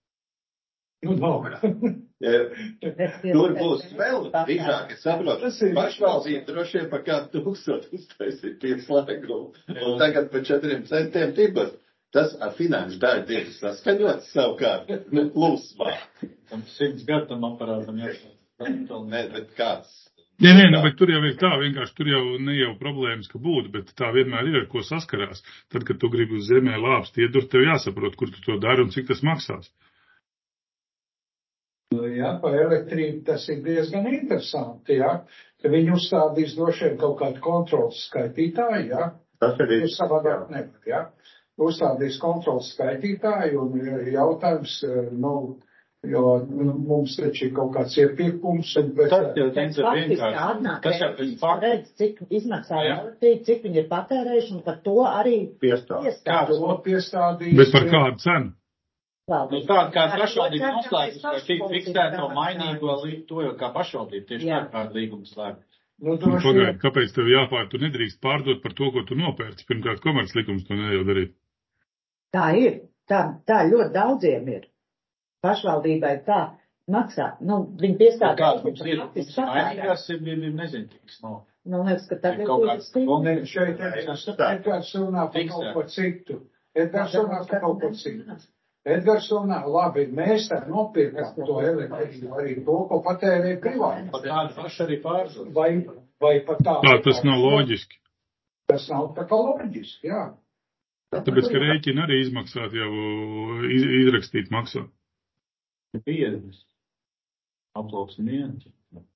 Tur būs vēl drīzāk, es saprotu, pašvaldība droši vien par kādu 1000 uztaisīt pieslēgumu. Un tagad par 4 centiem tibas. Tas ar finanšu daļu ir saskaņots savukārt, plūsmā. Tam 100 gadu tam aparātam jāsaka. Nē, bet kāds? Nē, bet tur jau ir tā, vienkārši tur jau ne jau problēmas, ka būtu, bet tā vienmēr ir, ar ko saskarās. Tad, kad tu gribi uz zemē lāpst iedurt, tev jāsaprot, kur tu to dari un cik tas maksās. Jā, par elektrību tas ir diezgan interesanti, jā. Ka viņi uzstādīs droši vien kaut kādu kontrolas skaitītāju, jā. Tas arī ir savādāk nevar, jā. Uzstādīs kontrolas skaitītāju un jautājums, jo mums taču ir kaut kāds iepirkums. Tas jau vienkārši. Tas jau pēc fakta. Redz, cik izmaksā elektrība, cik viņi ir patērējuši un par to arī piestādīt. Kā to piestādīs? Bet par kādu cenu? Tāda kā pašvaldība noslēgus, ka šī fiksēto mainīgo to jau kā pašvaldība tieši tā kā līgums slēg. Pagaid, kāpēc tev jāpār, tu nedrīkst pārdot par to, ko tu nopērci? Pirmkārt, komerc likums to neļauj darīt. Tā ir. Tā ļoti daudziem ir. Pašvaldībai tā maksā. Viņi piestādā. Kāds ir mainīgās, nezinu, tiks no. Liekas, ka tagad ir šeit Edgars runā par kaut ko citu. Edgars runā, labi, mēs tā nopirkām to elektrību, arī to, ko patērē privāti. Par tādu pašu arī pārzot. Vai par tādu. Tā, tas nav loģiski. Tas nav tā kā loģiski, jā. Tāpēc, ka rēķina arī izmaksāt jau izrakstīt maksā. 50. Aploksni viens.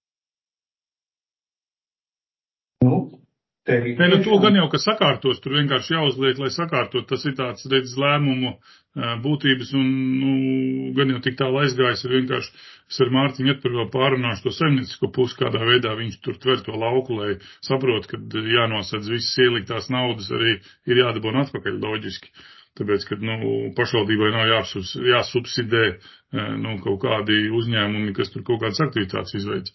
To gan jau, ka sakārtos, tur vienkārši jāuzliek, lai sakārtot. Tas ir tāds, redz, lēmumu būtības un, gan jau tik tālu aizgājis, ir vienkārši, es ar Mārtiņu ietver vēl pārunāšu to saimniecisko pusi, kādā veidā viņš tur tver to lauku, lai saprot, ka jānosedz visas ieliktās naudas, arī ir jādabona atpakaļ loģiski. Tāpēc, ka, pašvaldībai nav jāsubsidē, kaut kādi uzņēmumi, kas tur kaut kādas aktivitātes izveic.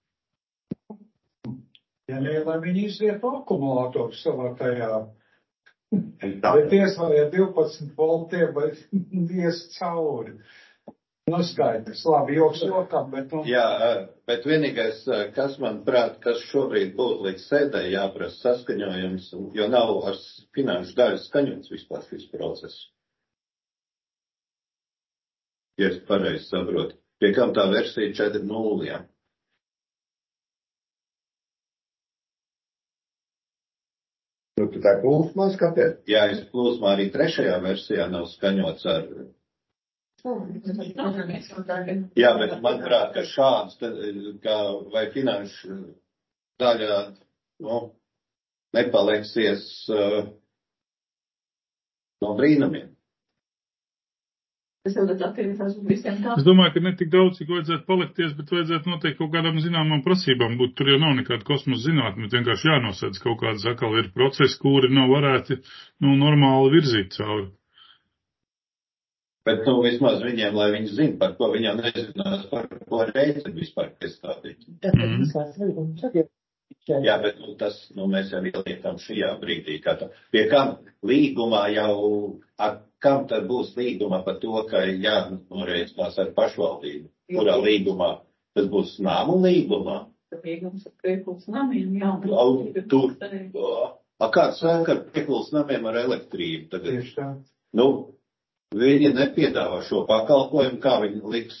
Ja ne, lai viņi izvieto akumulātoru savā tajā, bet ieslēja 12 voltiem, vai ies cauri. Skaidrs, labi, joks jokam, bet. Jā, bet vienīgais, kas man prāt, kas šobrīd būtu līdz sēdē jāprasa saskaņojums, jo nav ar finanšu daļu skaņots vispār šis process. Ja es pareizi saprotu. Pie kam tā versija 4.0, jā? Tā plūsmā skatīt? Jā, es plūsmā arī 3. versijā nav skaņots ar. Jā, bet manuprāt, ka šāds, vai finanšu daļā, nepaliksies no brīnumiem. Es domāju, ka ne tik daudz, cik vajadzētu palikties, bet vajadzētu noteikti kaut kādām zināmām prasībām būt. Tur jau nav nekāda kosmosa zinātne, bet vienkārši jānosēdz kaut kādas atkal ir procesi, kuri nav varēti, normāli virzīt cauri. Bet, vismaz viņiem, lai viņi zina, par ko viņam nezinās, par ko reizi vispār piestādīt. Jā, bet, tas, mēs jau ieliekam šajā brīdī, pie kam līgumā jau, kam tad būs līgumā par to, ka jānoreizinās ar pašvaldību? Kurā līgumā? Tas būs nāmu līgumā? Līgums ar Priekulas namiem, jā. Tur. Kāds saka ar Priekulas namiem ar elektrību? Tieši tā. Viņi nepiedāvā šo pakalpojumu, kā viņi liks.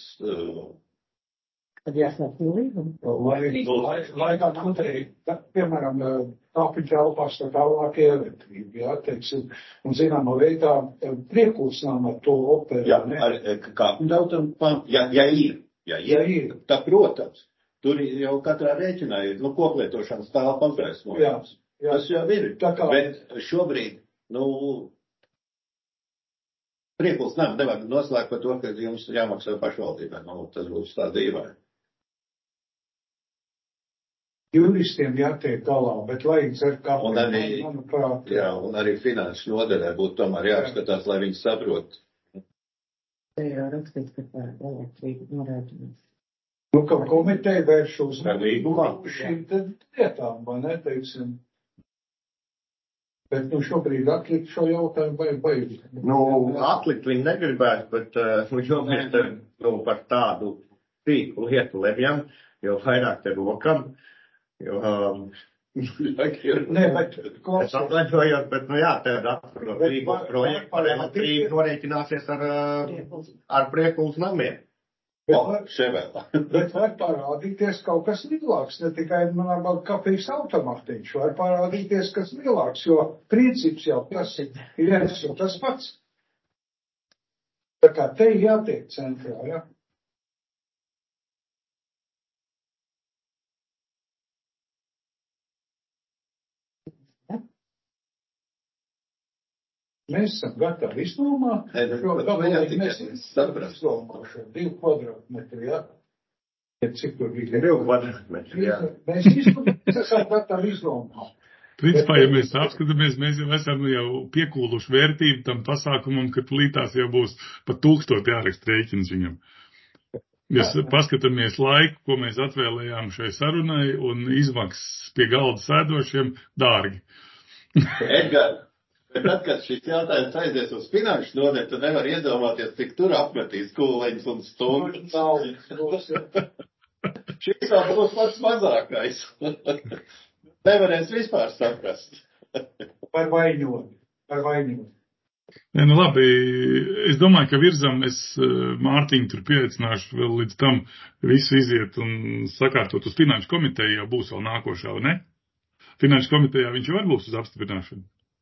Tad jāsāk līgumu. Lai kā noteikti, piemēram, kāpju telpās tā tālāk elektrība, jā, teiksim, un zināmā veidā Priekūsnām ar to operē, Jā, ne? ar kāpju telpām, ja ir, tā, protams, tur jau katrā rēķinā ir, koplietošanas telpa apgaismojums. Jā. Tas jau ir, bet šobrīd, Priekūsnām nevar noslēgt par to, ka jums jāmaksā pašvaldībai, tas būs tā dīvaini. Juristiem jātiek galā, bet lai dzer kāpju, manuprāt. Jā, un arī finanšu nodaļai būtu tomēr jāskatās, lai viņi saprot. Te jau rakstīts, ka tā elektrība norādījums. Ka komiteja vērš uz līgumā šīm lietām, vai ne, teiksim. Bet, šobrīd atlikt šo jautājumu vai? Atlikt viņi negribētu, bet, jo mēs te, par tādu tīku lietu lemjam, jo vairāk te rokam, jo, Nē, bet, es atlaidojot, bet, tad atprot Rīgas projektu par elektrību norēķināsies ar Priekūlas namiem. Bet var parādīties kaut kas lielāks, ne tikai manā kafijas automātiņš, var parādīties kas lielāks, jo princips jau tas ir viens un tas pats. Tā kā te jātiek centrā, ja? Mēs esam gatavi izdomāt, mēs izdomāšu 2 kvadrātmetru, ja? Cik tur bija? 2 kvadrātmetru, jā. Mēs esam gatavi izdomāt. Principā, ja mēs apskatāmies, mēs jau esam piekūluši vērtību tam pasākumam, ka lītās jau būs pat 1000 jāraksta rēķins viņam. Ja paskatāmies laiku, ko mēs atvēlējām šai sarunai, un izmaksas pie galda sēdošiem dārgi. Edgar, bet tad, kad šis jautājums aizies uz finanšu nodeļu, tad nevar iedomāties, cik tur apmetīs kūleņus un stundas. Šis vēl būs pats mazākais. Nevarēs vispār saprast. Par vainot. Nē, labi, es domāju, ka virzam, es Mārtiņu tur pieaicināšu vēl līdz tam visu iziet un sakārtot uz finanšu komiteju, jau būs vēl nākošā, vai ne? Finanšu komitejā viņš jau var būs uz apstiprināšanu.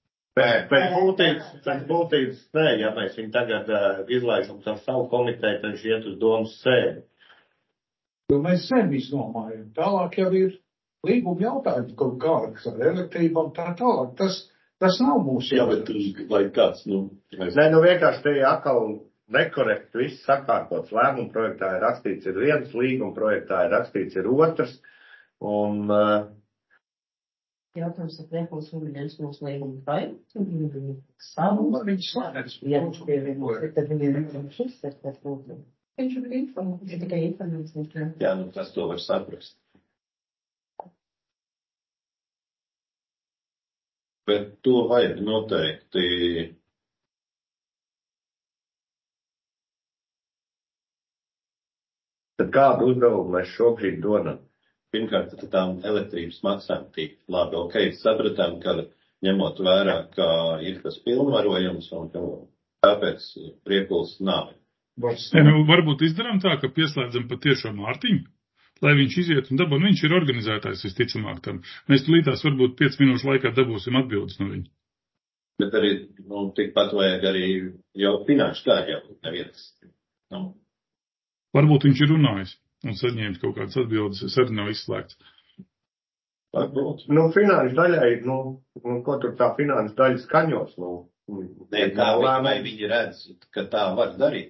Pēc būtības, ja mēs viņu tagad izlaidam ar savu komiteju, tad viņš iet uz domas sēdi. Mēs sen izdomājam. Tālāk jau ir līguma jautājums kaut kāds ar elektrībām, tā tālāk. Tas nav mūsu jautājums. Jā, bet lai kāds, Nē, vienkārši te atkal nekorekti viss sakārtots. Lēmuma projektā ir rakstīts ir viens, līguma projektā ir rakstīts ir otrs. Un jautājums ar Priekūlas un viens mūsu līguma projekts. Viņš slēdz. Ja viņš pievienots, tad viņi ir šis, tas būtu. Viņš ir informēts, viņš tikai informēts. Jā, tas to var saprast. Bet to vajag noteikti. Tad kādu uzdevumu mēs šobrīd dodam? Pirmkārt, tām elektrības maksām tik labi. Ok, sapratām, ka ņemot vērā, ka ir tas pilnvarojums un tāpēc Priekūlas nav. Varbūt izdarām tā, ka pieslēdzam patiešām Mārtiņu, lai viņš iziet un dabū, viņš ir organizētājs visticamāk tam. Mēs tulītās varbūt 5 minūšu laikā dabūsim atbildes no viņa. Bet arī, tikpat vajag arī jau finanšu tā jau nevietas. Varbūt viņš ir runājis un saņēmis kaut kādas atbildes, es arī nav izslēgts. Varbūt. Finanšu daļai, ko tur tā finanšu daļa skaņos, Nē, kā vai viņi redz, ka tā var darīt,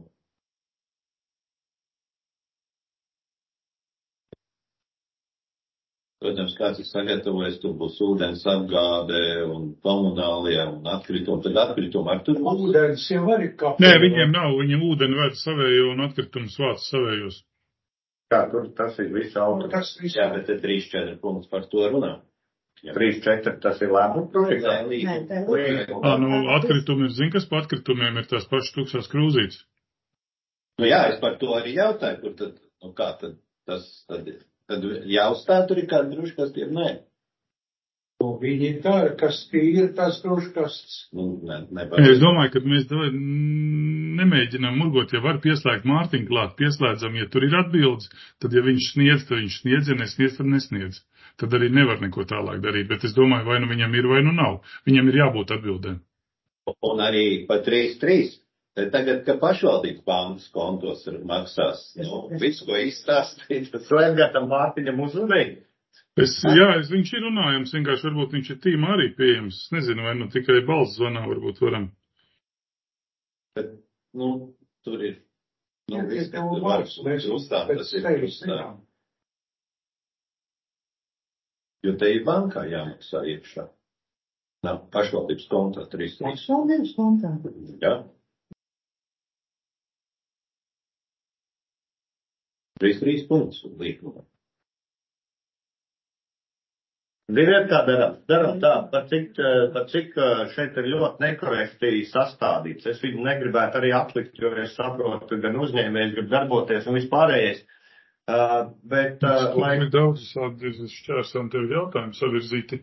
Protams, kāds ir sagatavojis, tur būs ūdens apgāde un komunālie un atkritumi. Tad atkritumi ar tur būs. Ūdens jau arī kā. Nē, viņiem nav, viņiem ūdeni vērt savējo un atkritumus vāc savējos. Jā, tur tas ir viss auto. Jā, bet te 3-4 punkts par to runā. 3-4 tas ir lēmuma projektā. Atkritumi ir, kas pa atkritumiem ir tās pašas tukšās krūzītes. Jā, es par to arī jautāju, kur tad, kā tad tas tad ir. Tad jāuzstāv tur ir kādi druškastiem, nē. Viņi dara, kas ir tās druškastes. Es domāju, ka mēs nemēģinām murgot, ja var pieslēgt Mārtiņu klāt, pieslēdzam, ja tur ir atbildes, tad ja viņš sniedz, tad viņš sniedz, ja nesniedz, tad nesniedz. tad arī nevar neko tālāk darīt. Bet es domāju, vai nu viņam ir, vai nu nav. Viņam ir jābūt atbildēm. Un arī pa 3-3. Tagad, ka pašvaldības bankas kontos maksās, visu, ko izstāstīt. To Edgartam Mārtiņam uzrunīt. Viņš ir runājams, vienkārši varbūt viņš ir tīmā arī pieejams. Es nezinu, vai nu tikai balss zvanā varbūt varam. Bet, tur ir, viss, ka tu var uzstāt, tas ir uzstāt. Jo te ir bankā jāmaksā iekšā. Nav pašvaldības kontā 3-3. Pašvaldības kontā? Jā. 3-3 punktus līgumā. Ziniet, kā daram tā, par cik šeit ir ļoti nekorekti sastādīts. Es viņu negribētu arī atlikt, jo es saprotu, gan uzņēmējs grib darboties un vispārējais. Bet, lai... Daudz šķērsām tev jautājumu savirzīti.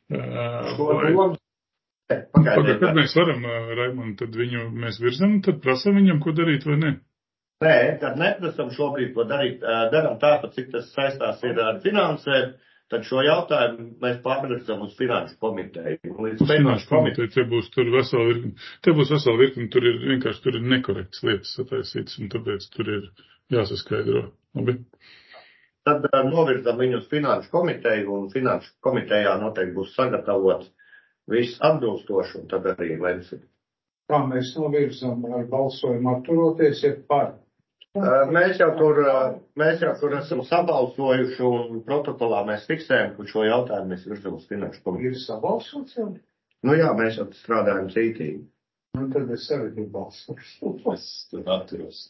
Kad mēs varam, Raimond, tad viņu mēs virzam, tad prasam viņam, ko darīt vai ne? Nē, kad neprasam šobrīd, ko darīt, daram tāpat, cik tas saistās ir ar finansēm, tad šo jautājumu mēs pārbraucam uz finanšu komiteju. Finanšu komiteju, te būs vesela virkni, tur ir vienkārši nekorekts lietas sataisītas, un tāpēc tur ir jāsaskaidro. Labi? Tad novirzam viņu uz finanšu komiteju, un finanšu komitejā noteikti būs sagatavots viss atbilstoši, un tad arī lemsim. Kā mēs novirzam ar balsojumu atturoties, ir par? Mēs jau tur esam sabalsojuši, un protokolā mēs fiksējam, ka šo jautājumu mēs virzam uz finanšu komiteju. Ir sabalsots jau? Jā, mēs jau strādājam cītīgi. Tad es arī gribu balsot. Es tur atturos.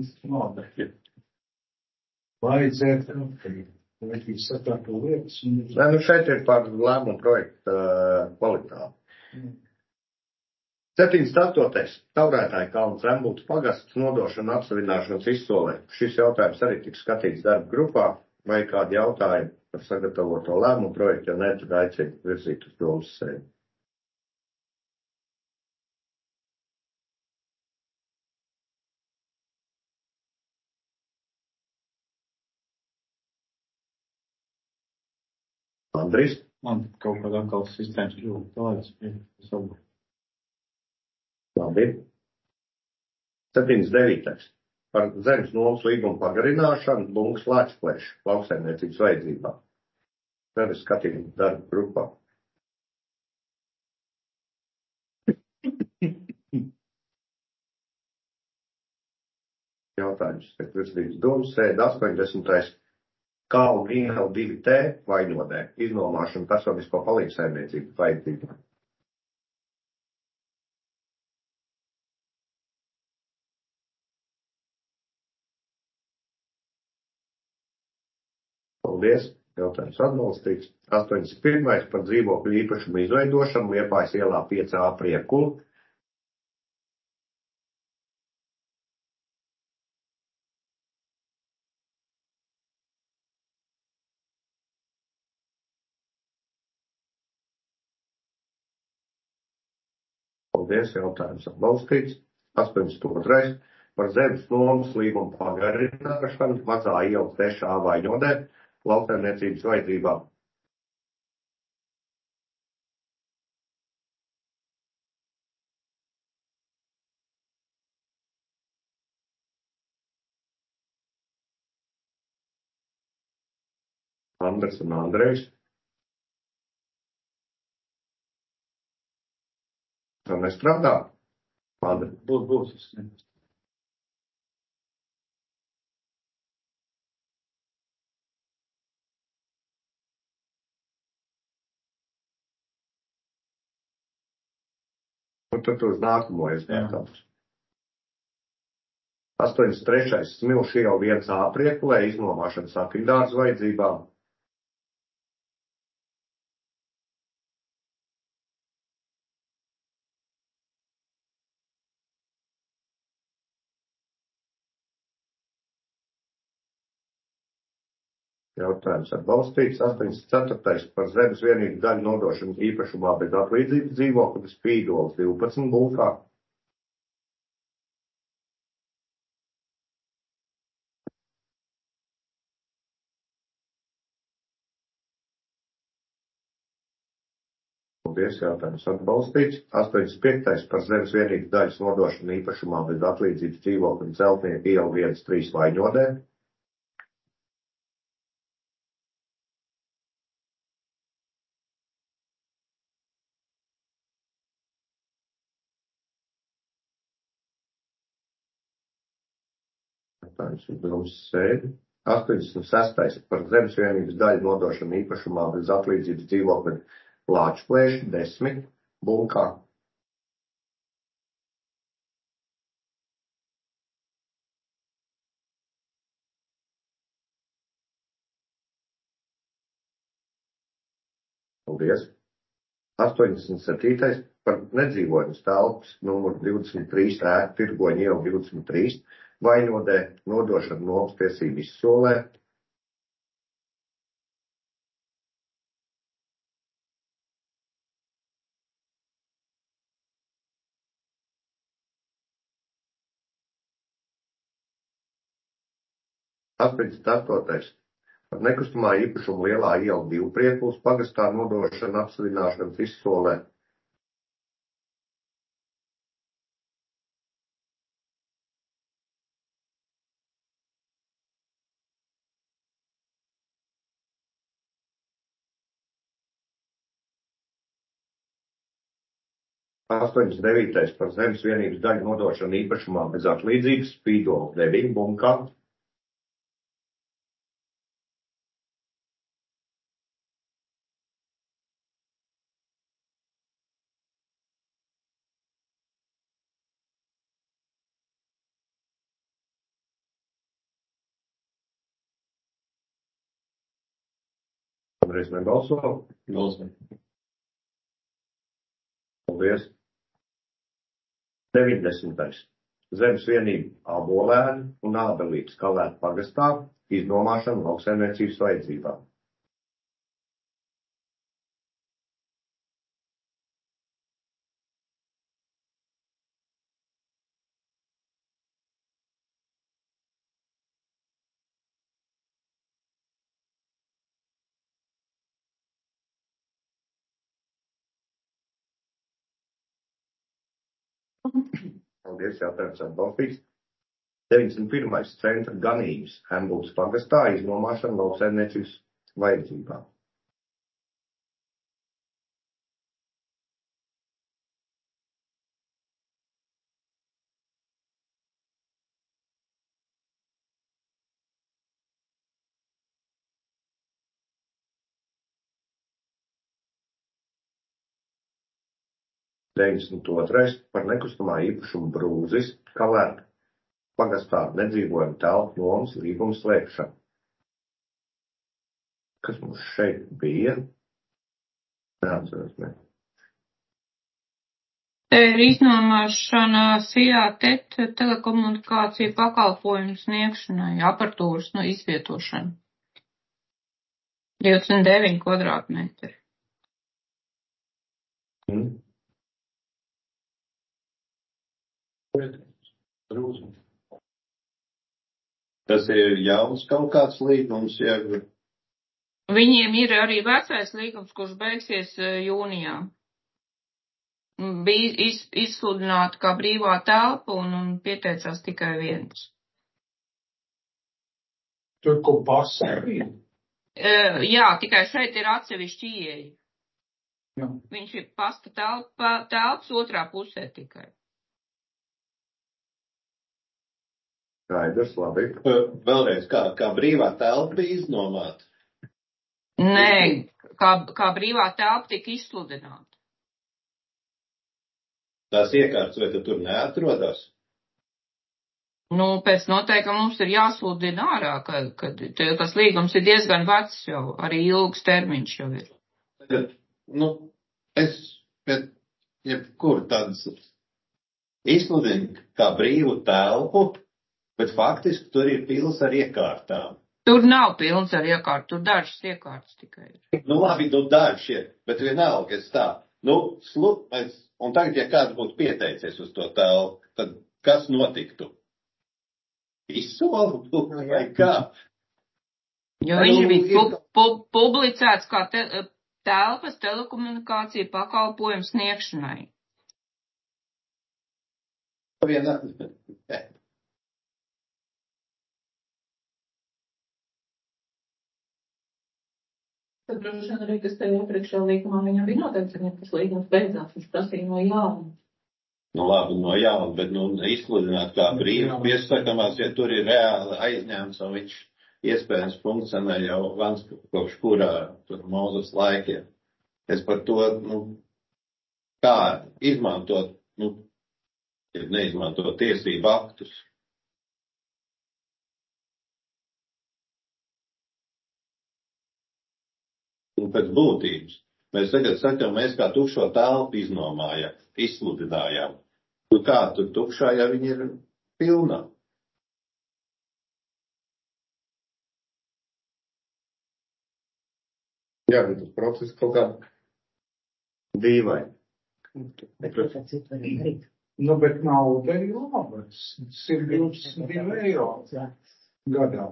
Vajadzētu, vai viņi sakārto lietas. Šeit ir par lēmumu projektu kvalitāti. 78. Taurētāja kalna Zembūtas pagasts nodošana atsavināšanas izsolē. Šis jautājums arī tiks skatīts darba grupā, vai kādi jautājumi par sagatavoto lēmumu projektu, ja ne, tad aicinu virzīt uz domas sēdi. Andris? Man kaut kādā atkal sistēmas kļūda. Labi. 79. Par zemes nomas līgumu pagarināšanu Bungas Lāčplēša lauksaimniecības vajadzībām. Tad ir skatījums darba grupā. Jautājums tiek virzīts domas sēde 80. Kalnu ielu 2T Vainodē. Iznomāšana personisko palīgsaimniecību vajadzībām. Paldies. Jautājums atbalstīts. 81. par dzīvokļu īpašumu izveidošanu Liepājas ielā 5A Priekulu. Paldies. Jautājums atbalstīts. 82. par zemes nomas līgumu pagarināšanu Mazā iela 6A Vainodē. Lauksaimniecības vajadzībām. Andres un Andrejs. Tā nestrādā? Andri. Būs. Un tad uz nākamo iesniegtams. 83. Smilšu iela 1A Priekulē iznomāšana sakindārs vajadzībām. Jautājums atbalstīts. 84. par zemes vienību daļu nodošanu īpašumā bez atlīdzības dzīvokļu Spīdoles 12 Bulkā. Paldies, jautājums atbalstīts. 85. par zemes vienības daļas nodošanu īpašumā bez atlīdzības dzīvokļu celtnieku ielu 1-3 Vaņodē. Jautājums uzdevums sēdi. 86. par zemes vienības daļu nodošanu īpašumā bez atlīdzības dzīvokļu Lāčplēši 10 Bunkā. Paldies. 87. par nedzīvojumas telpas numuru 23 ēku Tirgoņu ielu 23 Vaņodē nodošanu nomas tiesību izsolē. Astotais. Par nekustamā īpašuma lielā iela 2 Priekulas pagastā nodošanu apsludināšanas izsolē. Astoņas 9. par zemes vienības daļu nodošanu īpašumā bez atlīdzības Spīdola 9 Bunkā. Reiz nebalso. Balso. Paldies. 90. Zemes vienība Abolēni un Ābelības Kalētu pagastā iznomāšana lauksaimniecības vajadzībām. Paldies, jautājums atbalstīts. 91. centra ganības Hembūtas pagastā iznomāšana lauksaimniecības vajadzībām. Par nekustamā īpašuma Brūzis Kalētu pagastā nedzīvojuma telpu nomas līguma slēgšanu. Kas mums šeit bija? Neatceros, ne. Te ir iznomāšana SIA-TET telekomunikāciju pakalpojumu sniegšanai, aparatūras izvietošana. 29 kvadrātmetri. Tas ir jauns kaut kāds līgums, ja? Viņiem ir arī vecais līgums, kurš beigsies jūnijā. Bija izsludināta kā brīvā telpa un pieteicās tikai viens. Tur, ko pasaka? Jā, tikai šeit ir atsevišķi ieeja. Jā. Viņš ir pasta telpas otrā pusē tikai. Skaidrs, labi. Vēlreiz, kā brīvā telpa bija iznomāta? Nē, kā brīvā telpa tika izsludināta. Tās iekārtas, vai tur neatrodas? Pēc noteikuma mums ir jāsludina ārā, kad tas līgums ir diezgan vecs jau, arī ilgs termiņš jau ir. Tagad, jebkur tādas izsludina kā brīvu telpu, bet faktiski tur ir pilns ar iekārtām. Tur nav pilns ar iekārtu, tur dažas iekārtas tikai ir. Labi, daži ir, bet vienalga, es tā. Un tagad, ja kāds būtu pieteicies uz to telpu, tad kas notiktu? Izsolu vai kā? Jo viņš bija publicēts kā telpas telekomunikāciju pakalpojumu sniegšanai. Tad droši vien arī, kas tev iepriekšējā līgumā viņam bija noteikts, ja tas līgums beidzās, viņš prasīja no jauna. Nu labi, no jauna, bet izsludināt kā brīvu piesakamās, ja tur ir reāli aizņēmts un viņš iespējams funkcionē jau vans kopš kurā tur Mūzes laikiem. Es par to, kā izmantot, neizmantot tiesību aktus. Pēc būtības. Mēs tagad sakām, mēs kā tukšo telpu iznomājam, izsludinājām. Kā tur tukšā, ja viņi ir pilnā? Jā, bet tas process kaut kā dīvaini. Bet nauda ir laba. 122 eiro gadā.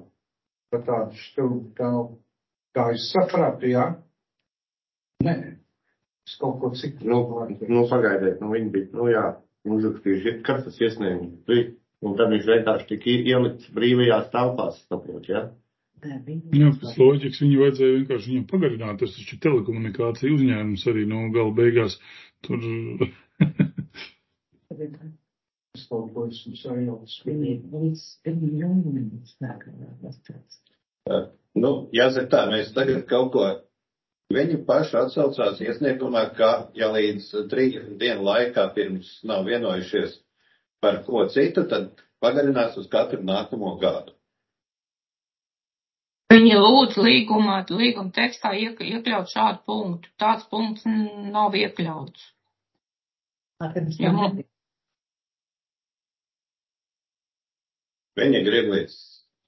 Tā es sapratu, jā? Nē. Es kaut ko citu. Pagaidiet, viņi bija, uzrakstījuši, kas tas iesniegums. Un tad viņš vienkārši tika ielikts brīvajās telpās, saprot, jā? Jā, pēc loģikas viņu vajadzēja vienkārši viņam pagarināt. Tas taču telekomunikācija uzņēmums arī gala beigās tur. Es kaut ko esmu sajaucis. Jāsaka tā, mēs tagad kaut ko, viņi paši atsaucās iesniegumā, ka ja līdz 3 dienu laikā pirms nav vienojušies par ko citu, tad pagarinās uz katru nākamo gadu. Viņi lūdz līguma tekstā iekļaut šādu punktu. Tāds punkts nav iekļauts. Viņi grib līdz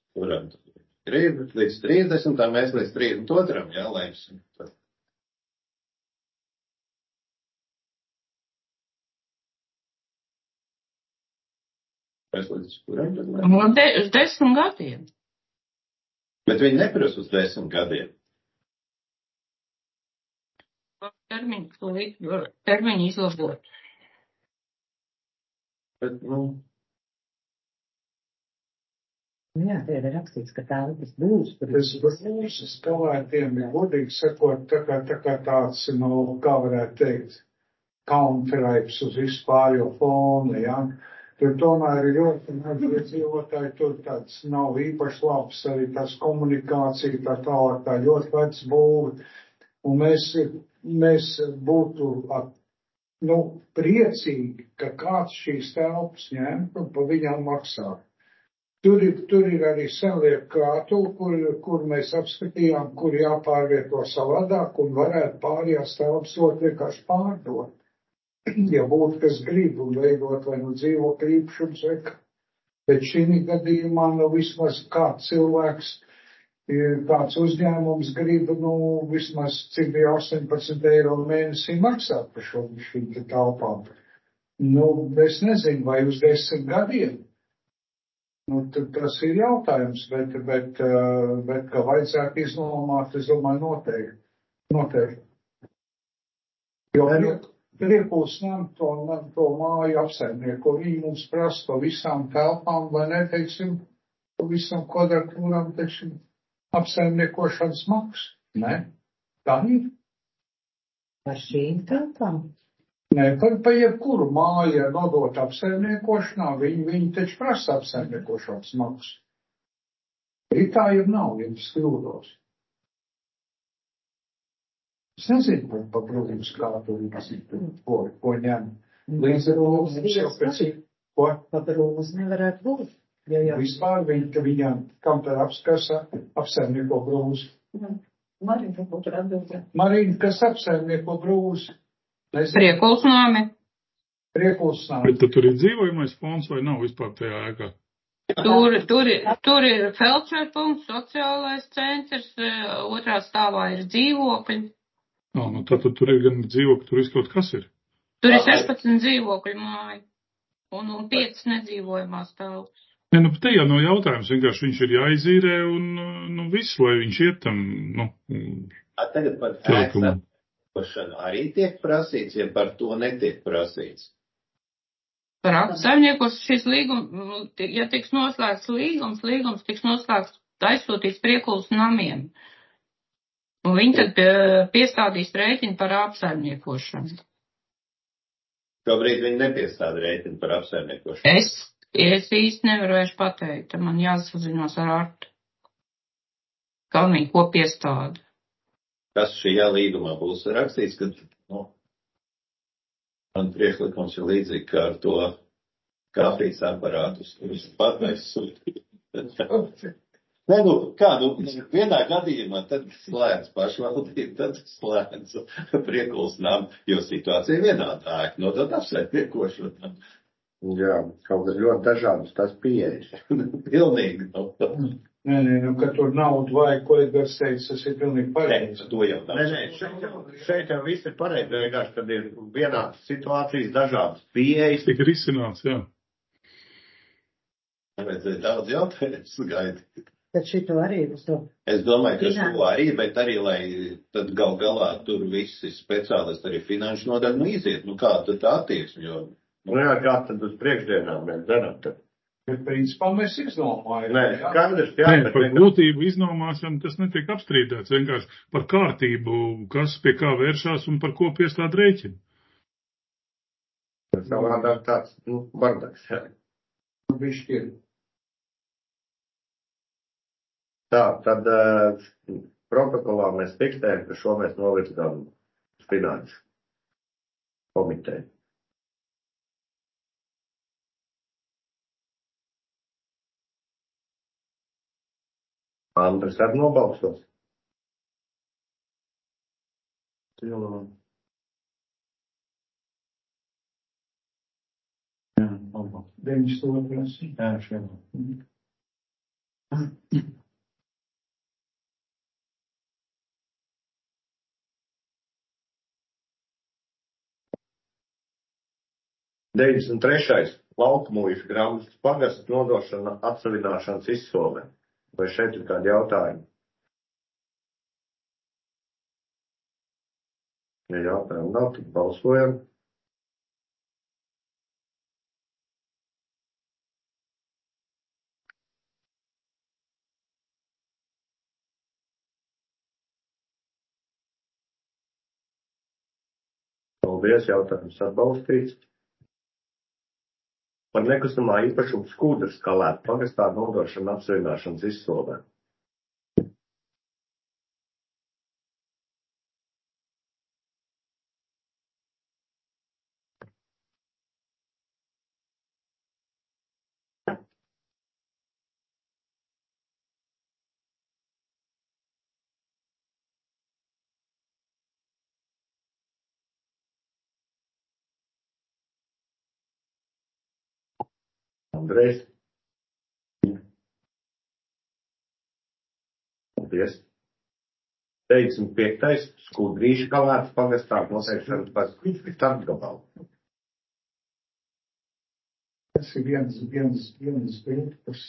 30, mēs līdz 32, jā, laimsim. Mēs līdz kuram? Uz 10 gadiem. Bet viņi neprasa uz 10 gadiem. Termiņu izlabot. Bet, Jā, te ir rakstīts, ka telpas būs. Tas būs kavētiem, godīgi sakot, tā kā tāds, kā varētu teikt, counteraips uz vispārējo fonu, jā. Tur tomēr ir ļoti maz iedzīvotāji, tur tāds nav īpaši labs, arī tās komunikācija, tā ļoti vecs būvi. Un mēs būtu, priecīgi, ka kāds šīs telpas ņemt un pa viņām maksā. Tur ir arī senliek krātuvi, kur mēs apskatījām, kur jāpārvieto savādāk un varētu pārējās telpas vienkārši pārdot. Ja būtu, kas grib un veidot vai dzīvokļu īpašums vai kā. Bet šī gadījumā vismaz kāds cilvēks, kāds uzņēmums grib, vismaz cik bija 18 eiro mēnesī maksāt par šīm telpām. Es nezinu, vai uz 10 gadiem. Tad tas ir jautājums, bet ka vajadzētu iznomāt, es domāju, noteikti. Jo priekūsnām to māju apsaimnieko, viņi mums prasa pa visām telpām, vai neteiksim, pa visam kvadratūram, teiksim, apsaimniekošanas maksu. Ne? Tā ir. Par šīm telpām? Nē, pa jebkuru māju nodot apsaimniekošanā, viņi taču prasa apsaimniekošanas maksu. Tā jau nav, ja tas kļūdos. Es nezinu par brūmus, kā tur ko ņem. Līdz ar ko? Pa brūmus nevarētu būt. Vispār viņam, kam tad apsaimnieko brūmus? Marīna, būtu atbildēt. Marīna, kas apsaimnieko brūmus? Priekulsnāmi. Priekulsnāmi. Bet tur ir dzīvojamais fonds vai nav vispār tajā ēkā? Tur ir feldšerpunkts, sociālais centrs, otrā stāvā ir dzīvokļi. Tātad tur ir gan dzīvokļi, tur viss kaut kas ir. Tur ir 16 dzīvokļu māju un 5 nedzīvojamās telpas. Bet te jau nav jautājums, vienkārši viņš ir jāizīrē un viss, lai viņš iet tam, Tagad par Arī tiek prasīts, ja par to netiek prasīts. Par apsaimniekos šis līgums, ja tiks noslēgts līgums tiks noslēgts aizsūtīts Priekulas namiem. Un viņi tad piestādīs rēķinu par apsaimniekošanu. Šobrīd viņi nepiestāda rēķinu par apsaimniekošanu. Es īsti nevaru vairs pateikt, man jāsazinās ar Artu. Kā viņi ko piestāda. Kas šajā līgumā būs rakstīts, ka, man priekšlikums ir līdzīgi kā ar to kafijas aparātus, kurus pataisūt. Vienā gadījumā tad slēdz pašvaldība, tad slēdz Priekulas namu, jo situācija vienādāk, nodot apsaimniekošanu. Jā, kaut kas ļoti dažādas tās pieejas. Pilnīgi. Ka tur naudu vajag, ko Edgars teica, tas ir pilnīgi pareizi. To jau nav. Šeit jau viss ir pareizi, vienkārši, kad ir vienādas situācijas, dažādas pieejas. Tik risināts, jā. Nevajadzēja daudz jautājumus gaidīt. Tad šito arī uz to. Es domāju, ka šo arī, bet arī, lai tad galā tur visi speciālisti arī finanšu nodaļu iziet. Kā tad tā attieksme, jo... Jā, kā tad uz priekšdienām mēs darām tad? Bet principā mēs iznomājam. Nē, skaidrs, jā. Nē, par būtību iznomāšanu tas netiek apstrīdēts. Vienkārši par kārtību, kas pie kā vēršās un par ko piestāda rēķinu. Tas savādāk tāds, bardaks, jā. Bišķi ir. Tā, tad protokolā mēs fiksējam, ka šo mēs novirzām uz finanšu komiteju. Andris arī nobalsos. Jā, 9 stūros. Jā, šeit. Deviņdesmit trešais Laukumulīšu grāmatas pagasts nodošana atsavināšanas izsolē. Vai šeit ir kādi jautājumi? Ja jautājumu nav, tad balsojam. Paldies, jautājums atbalstīts. Par nekustamā īpašuma Skūdras Kalētu pagastā nodošana apsavināšanas izsolē. Andrejs. Paldies. 95. Skūdrīša Kalētas pagastā noteikšana par starpgabalu. Tas ir viens bildi par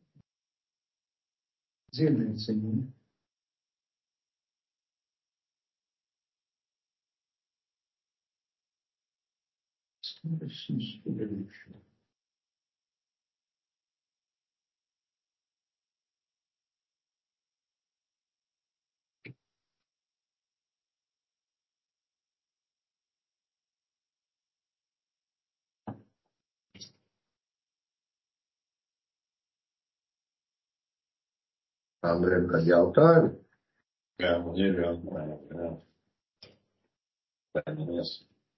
dzīvnieciņu. Skūdrīša. Andrejam, kādi jautājumi? Jā, man ir jautājumi, jā. Paldies.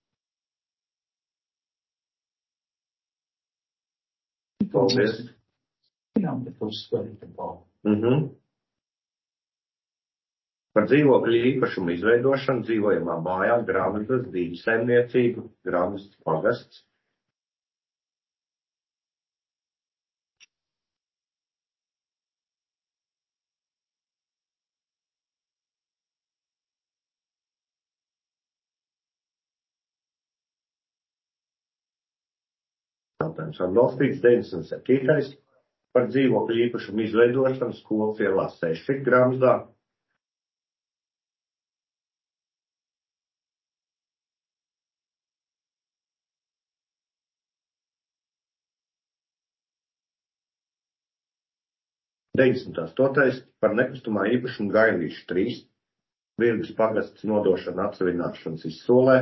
Paldies. Jā, bet uzskatīt pār. Par dzīvokļu īpašumu izveidošanu dzīvojamā mājā grāmatas dzīves saimniecību, grāmatas pagasts. Jautājums atbalstīts 97. Par dzīvokļu īpašumu izveidošanu Skolas ielā 6 Gramzdā. 98. Par nekustamā īpašuma Gailīša 3. Virgas pagasts nodošana atsavināšanas izsolē.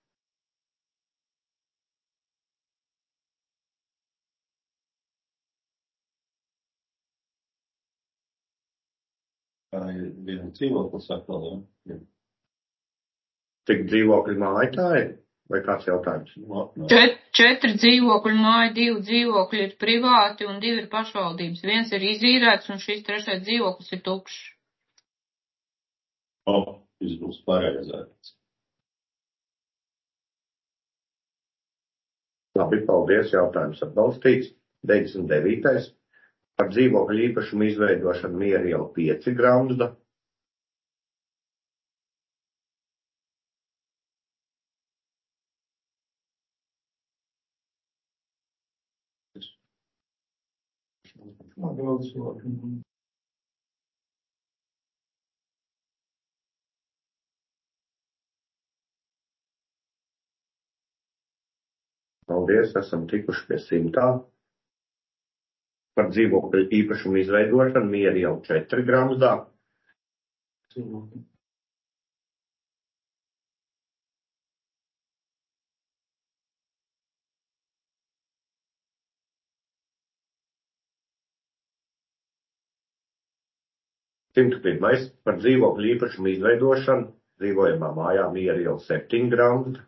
Tā ir viena dzīvoklis atkal, ja? Cik dzīvokļu māja tā ir? Vai kāds jautājums? 4 dzīvokļu māja, 2 dzīvokļi ir privāti un 2 ir pašvaldības. 1 ir izīrēts un šis 3. dzīvoklis ir tukšs. Šis būs pareizāks. Labi, paldies, jautājums atbalstīts. 99. Par dzīvokļu īpašumu izveidošanu Miera iela 5 Gramzda. Paldies, esam tikuši pie 100. Par dzīvokļu īpašumu izveidošanu Miera iela 4 Gramzdā. Pirmais par dzīvokļu īpašumu izveidošanu dzīvojamā mājā Miera iela 7 Gramzda.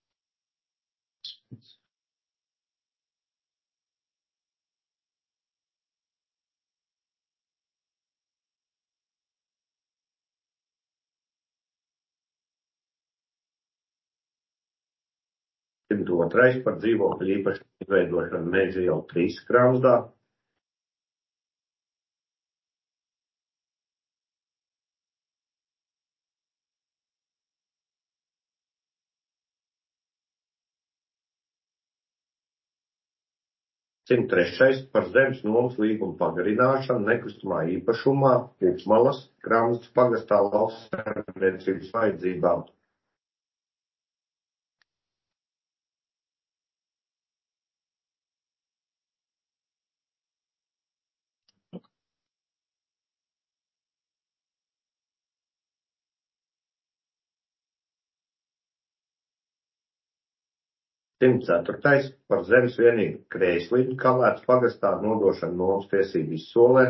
Otrais par dzīvokļu īpašumu izveidošanu Meža iela 3 Gramzdā. Trešais par zemes nomas līgumu pagarināšanu nekustamā īpašumā Upmalas Gramzdas pagastā lauksaimniecības vajadzībām. Ceturtais par zemes vienību Krēsliņu Kalētas pagastā nodošanu nomas tiesību izsolē.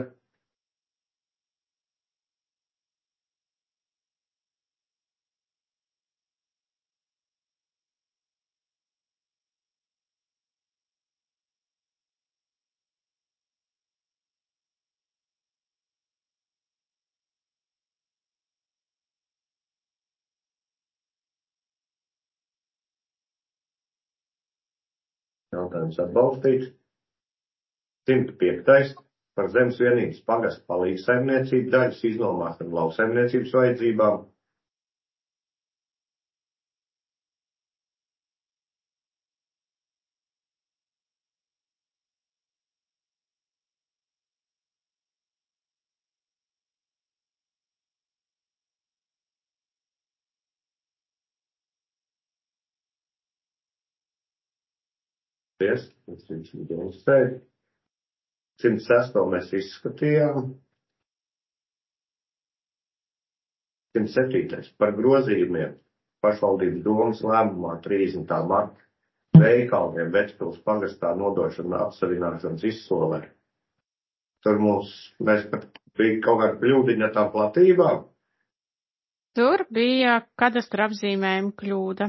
Jautājums atbalstīts. 105. Par zemes vienības pagasta palīgsaimniecību daļas iznomāšanu lauksaimniecības vajadzībām. Paldies, tas viņš demonstrēja. 106. mēs izskatījām. 107. par grozījumiem pašvaldības domas lēmumā 30. marta veikaliem Vecpils pagastā nodošana atsavināšanas izsolē. Tur mēs pat bija kaut kāda kļūdiņa ar tām platībām. Tur bija kadastra apzīmējuma kļūda.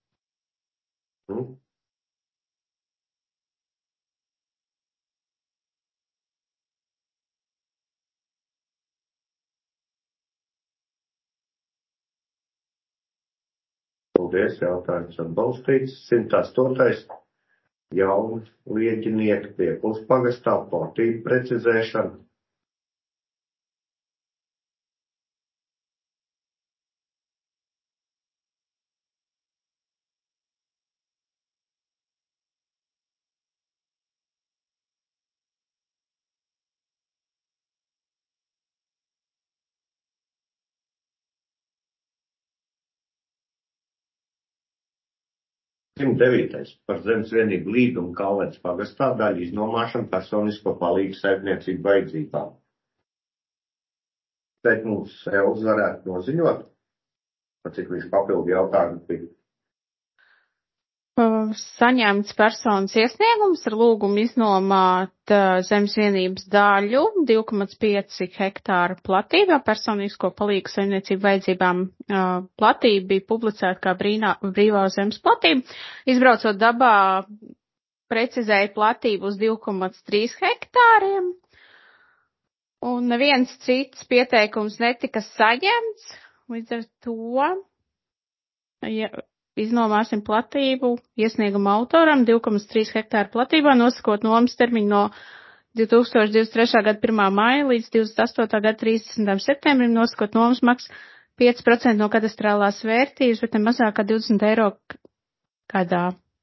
Paldies, jautājums atbalstīts. 108. Jauni lieģinieki Piekuls pagastā platību precizēšana. Par zemes vienību līgumu Kalētas pagastā daļu iznomāšanu personisko palīgu saimniecību vajadzībām. Teikt mums Elza varētu noziņot, par cik viņš papildu jautājumu bija. Saņemts personas iesniegums ar lūgumu iznomāt zemes vienības daļu 2,5 hektāru platībā personīsko palīgu saimniecību vajadzībām. Platība bija publicēta kā brīvā zemes platība. Izbraucot dabā, precizēja platību uz 2,3 hektāriem. Un neviens cits pieteikums netika saņemts. Līdz ar to iznomāsim platību iesnieguma autoram 2,3 hektāru platībā, nosakot nomas termiņu no 2023. gada 1. maija līdz 28. gada 30. septembrim, nosakot nomas maksu 5% no kadastrālās vērtības, bet ne mazāk kā 20 eiro gadā.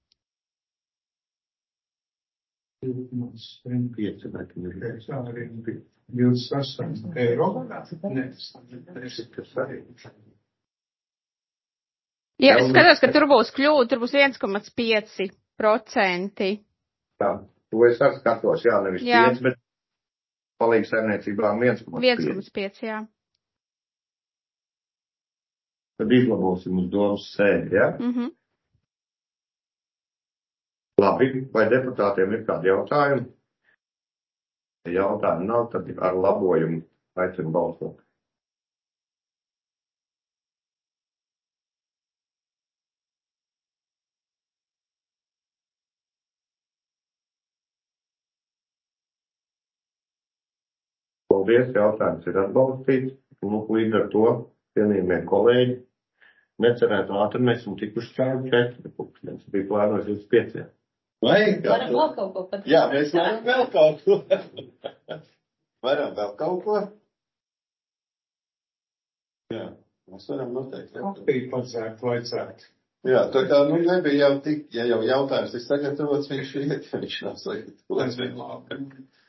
28 eiro gadā? Nē, tas arī. Ja, es skatos, ka tur būs kļūda, tur būs 1,5%. Tā, to es arī skatos, jā, nevis 5, bet palīgs saimniecībām 1,5. 1,5, jā. Tad izlabosim uz domas sēdi, jā? Mhm. Labi, vai deputātiem ir kādi jautājumi? Ja jautājumi nav, tad ar labojumu aicinu balsot. Paldies, jautājums ir atbalstīts. Lūk, līdz ar to, cienījamie kolēģi, necerētu ātri mēs esam tikuši 4 pulkstenis. Bija plānojis uz 5. Varam vēl kaut ko pat. Jā, mēs varam vēl kaut ko. Varam vēl kaut ko. Jā, mēs varam noteikti. Kafiju padzērt, vajadzētu. Jā, tā kā, nebija jau tik, ja jau jautājums ir sagatavots, viņš iet, viņš nav sagatavots.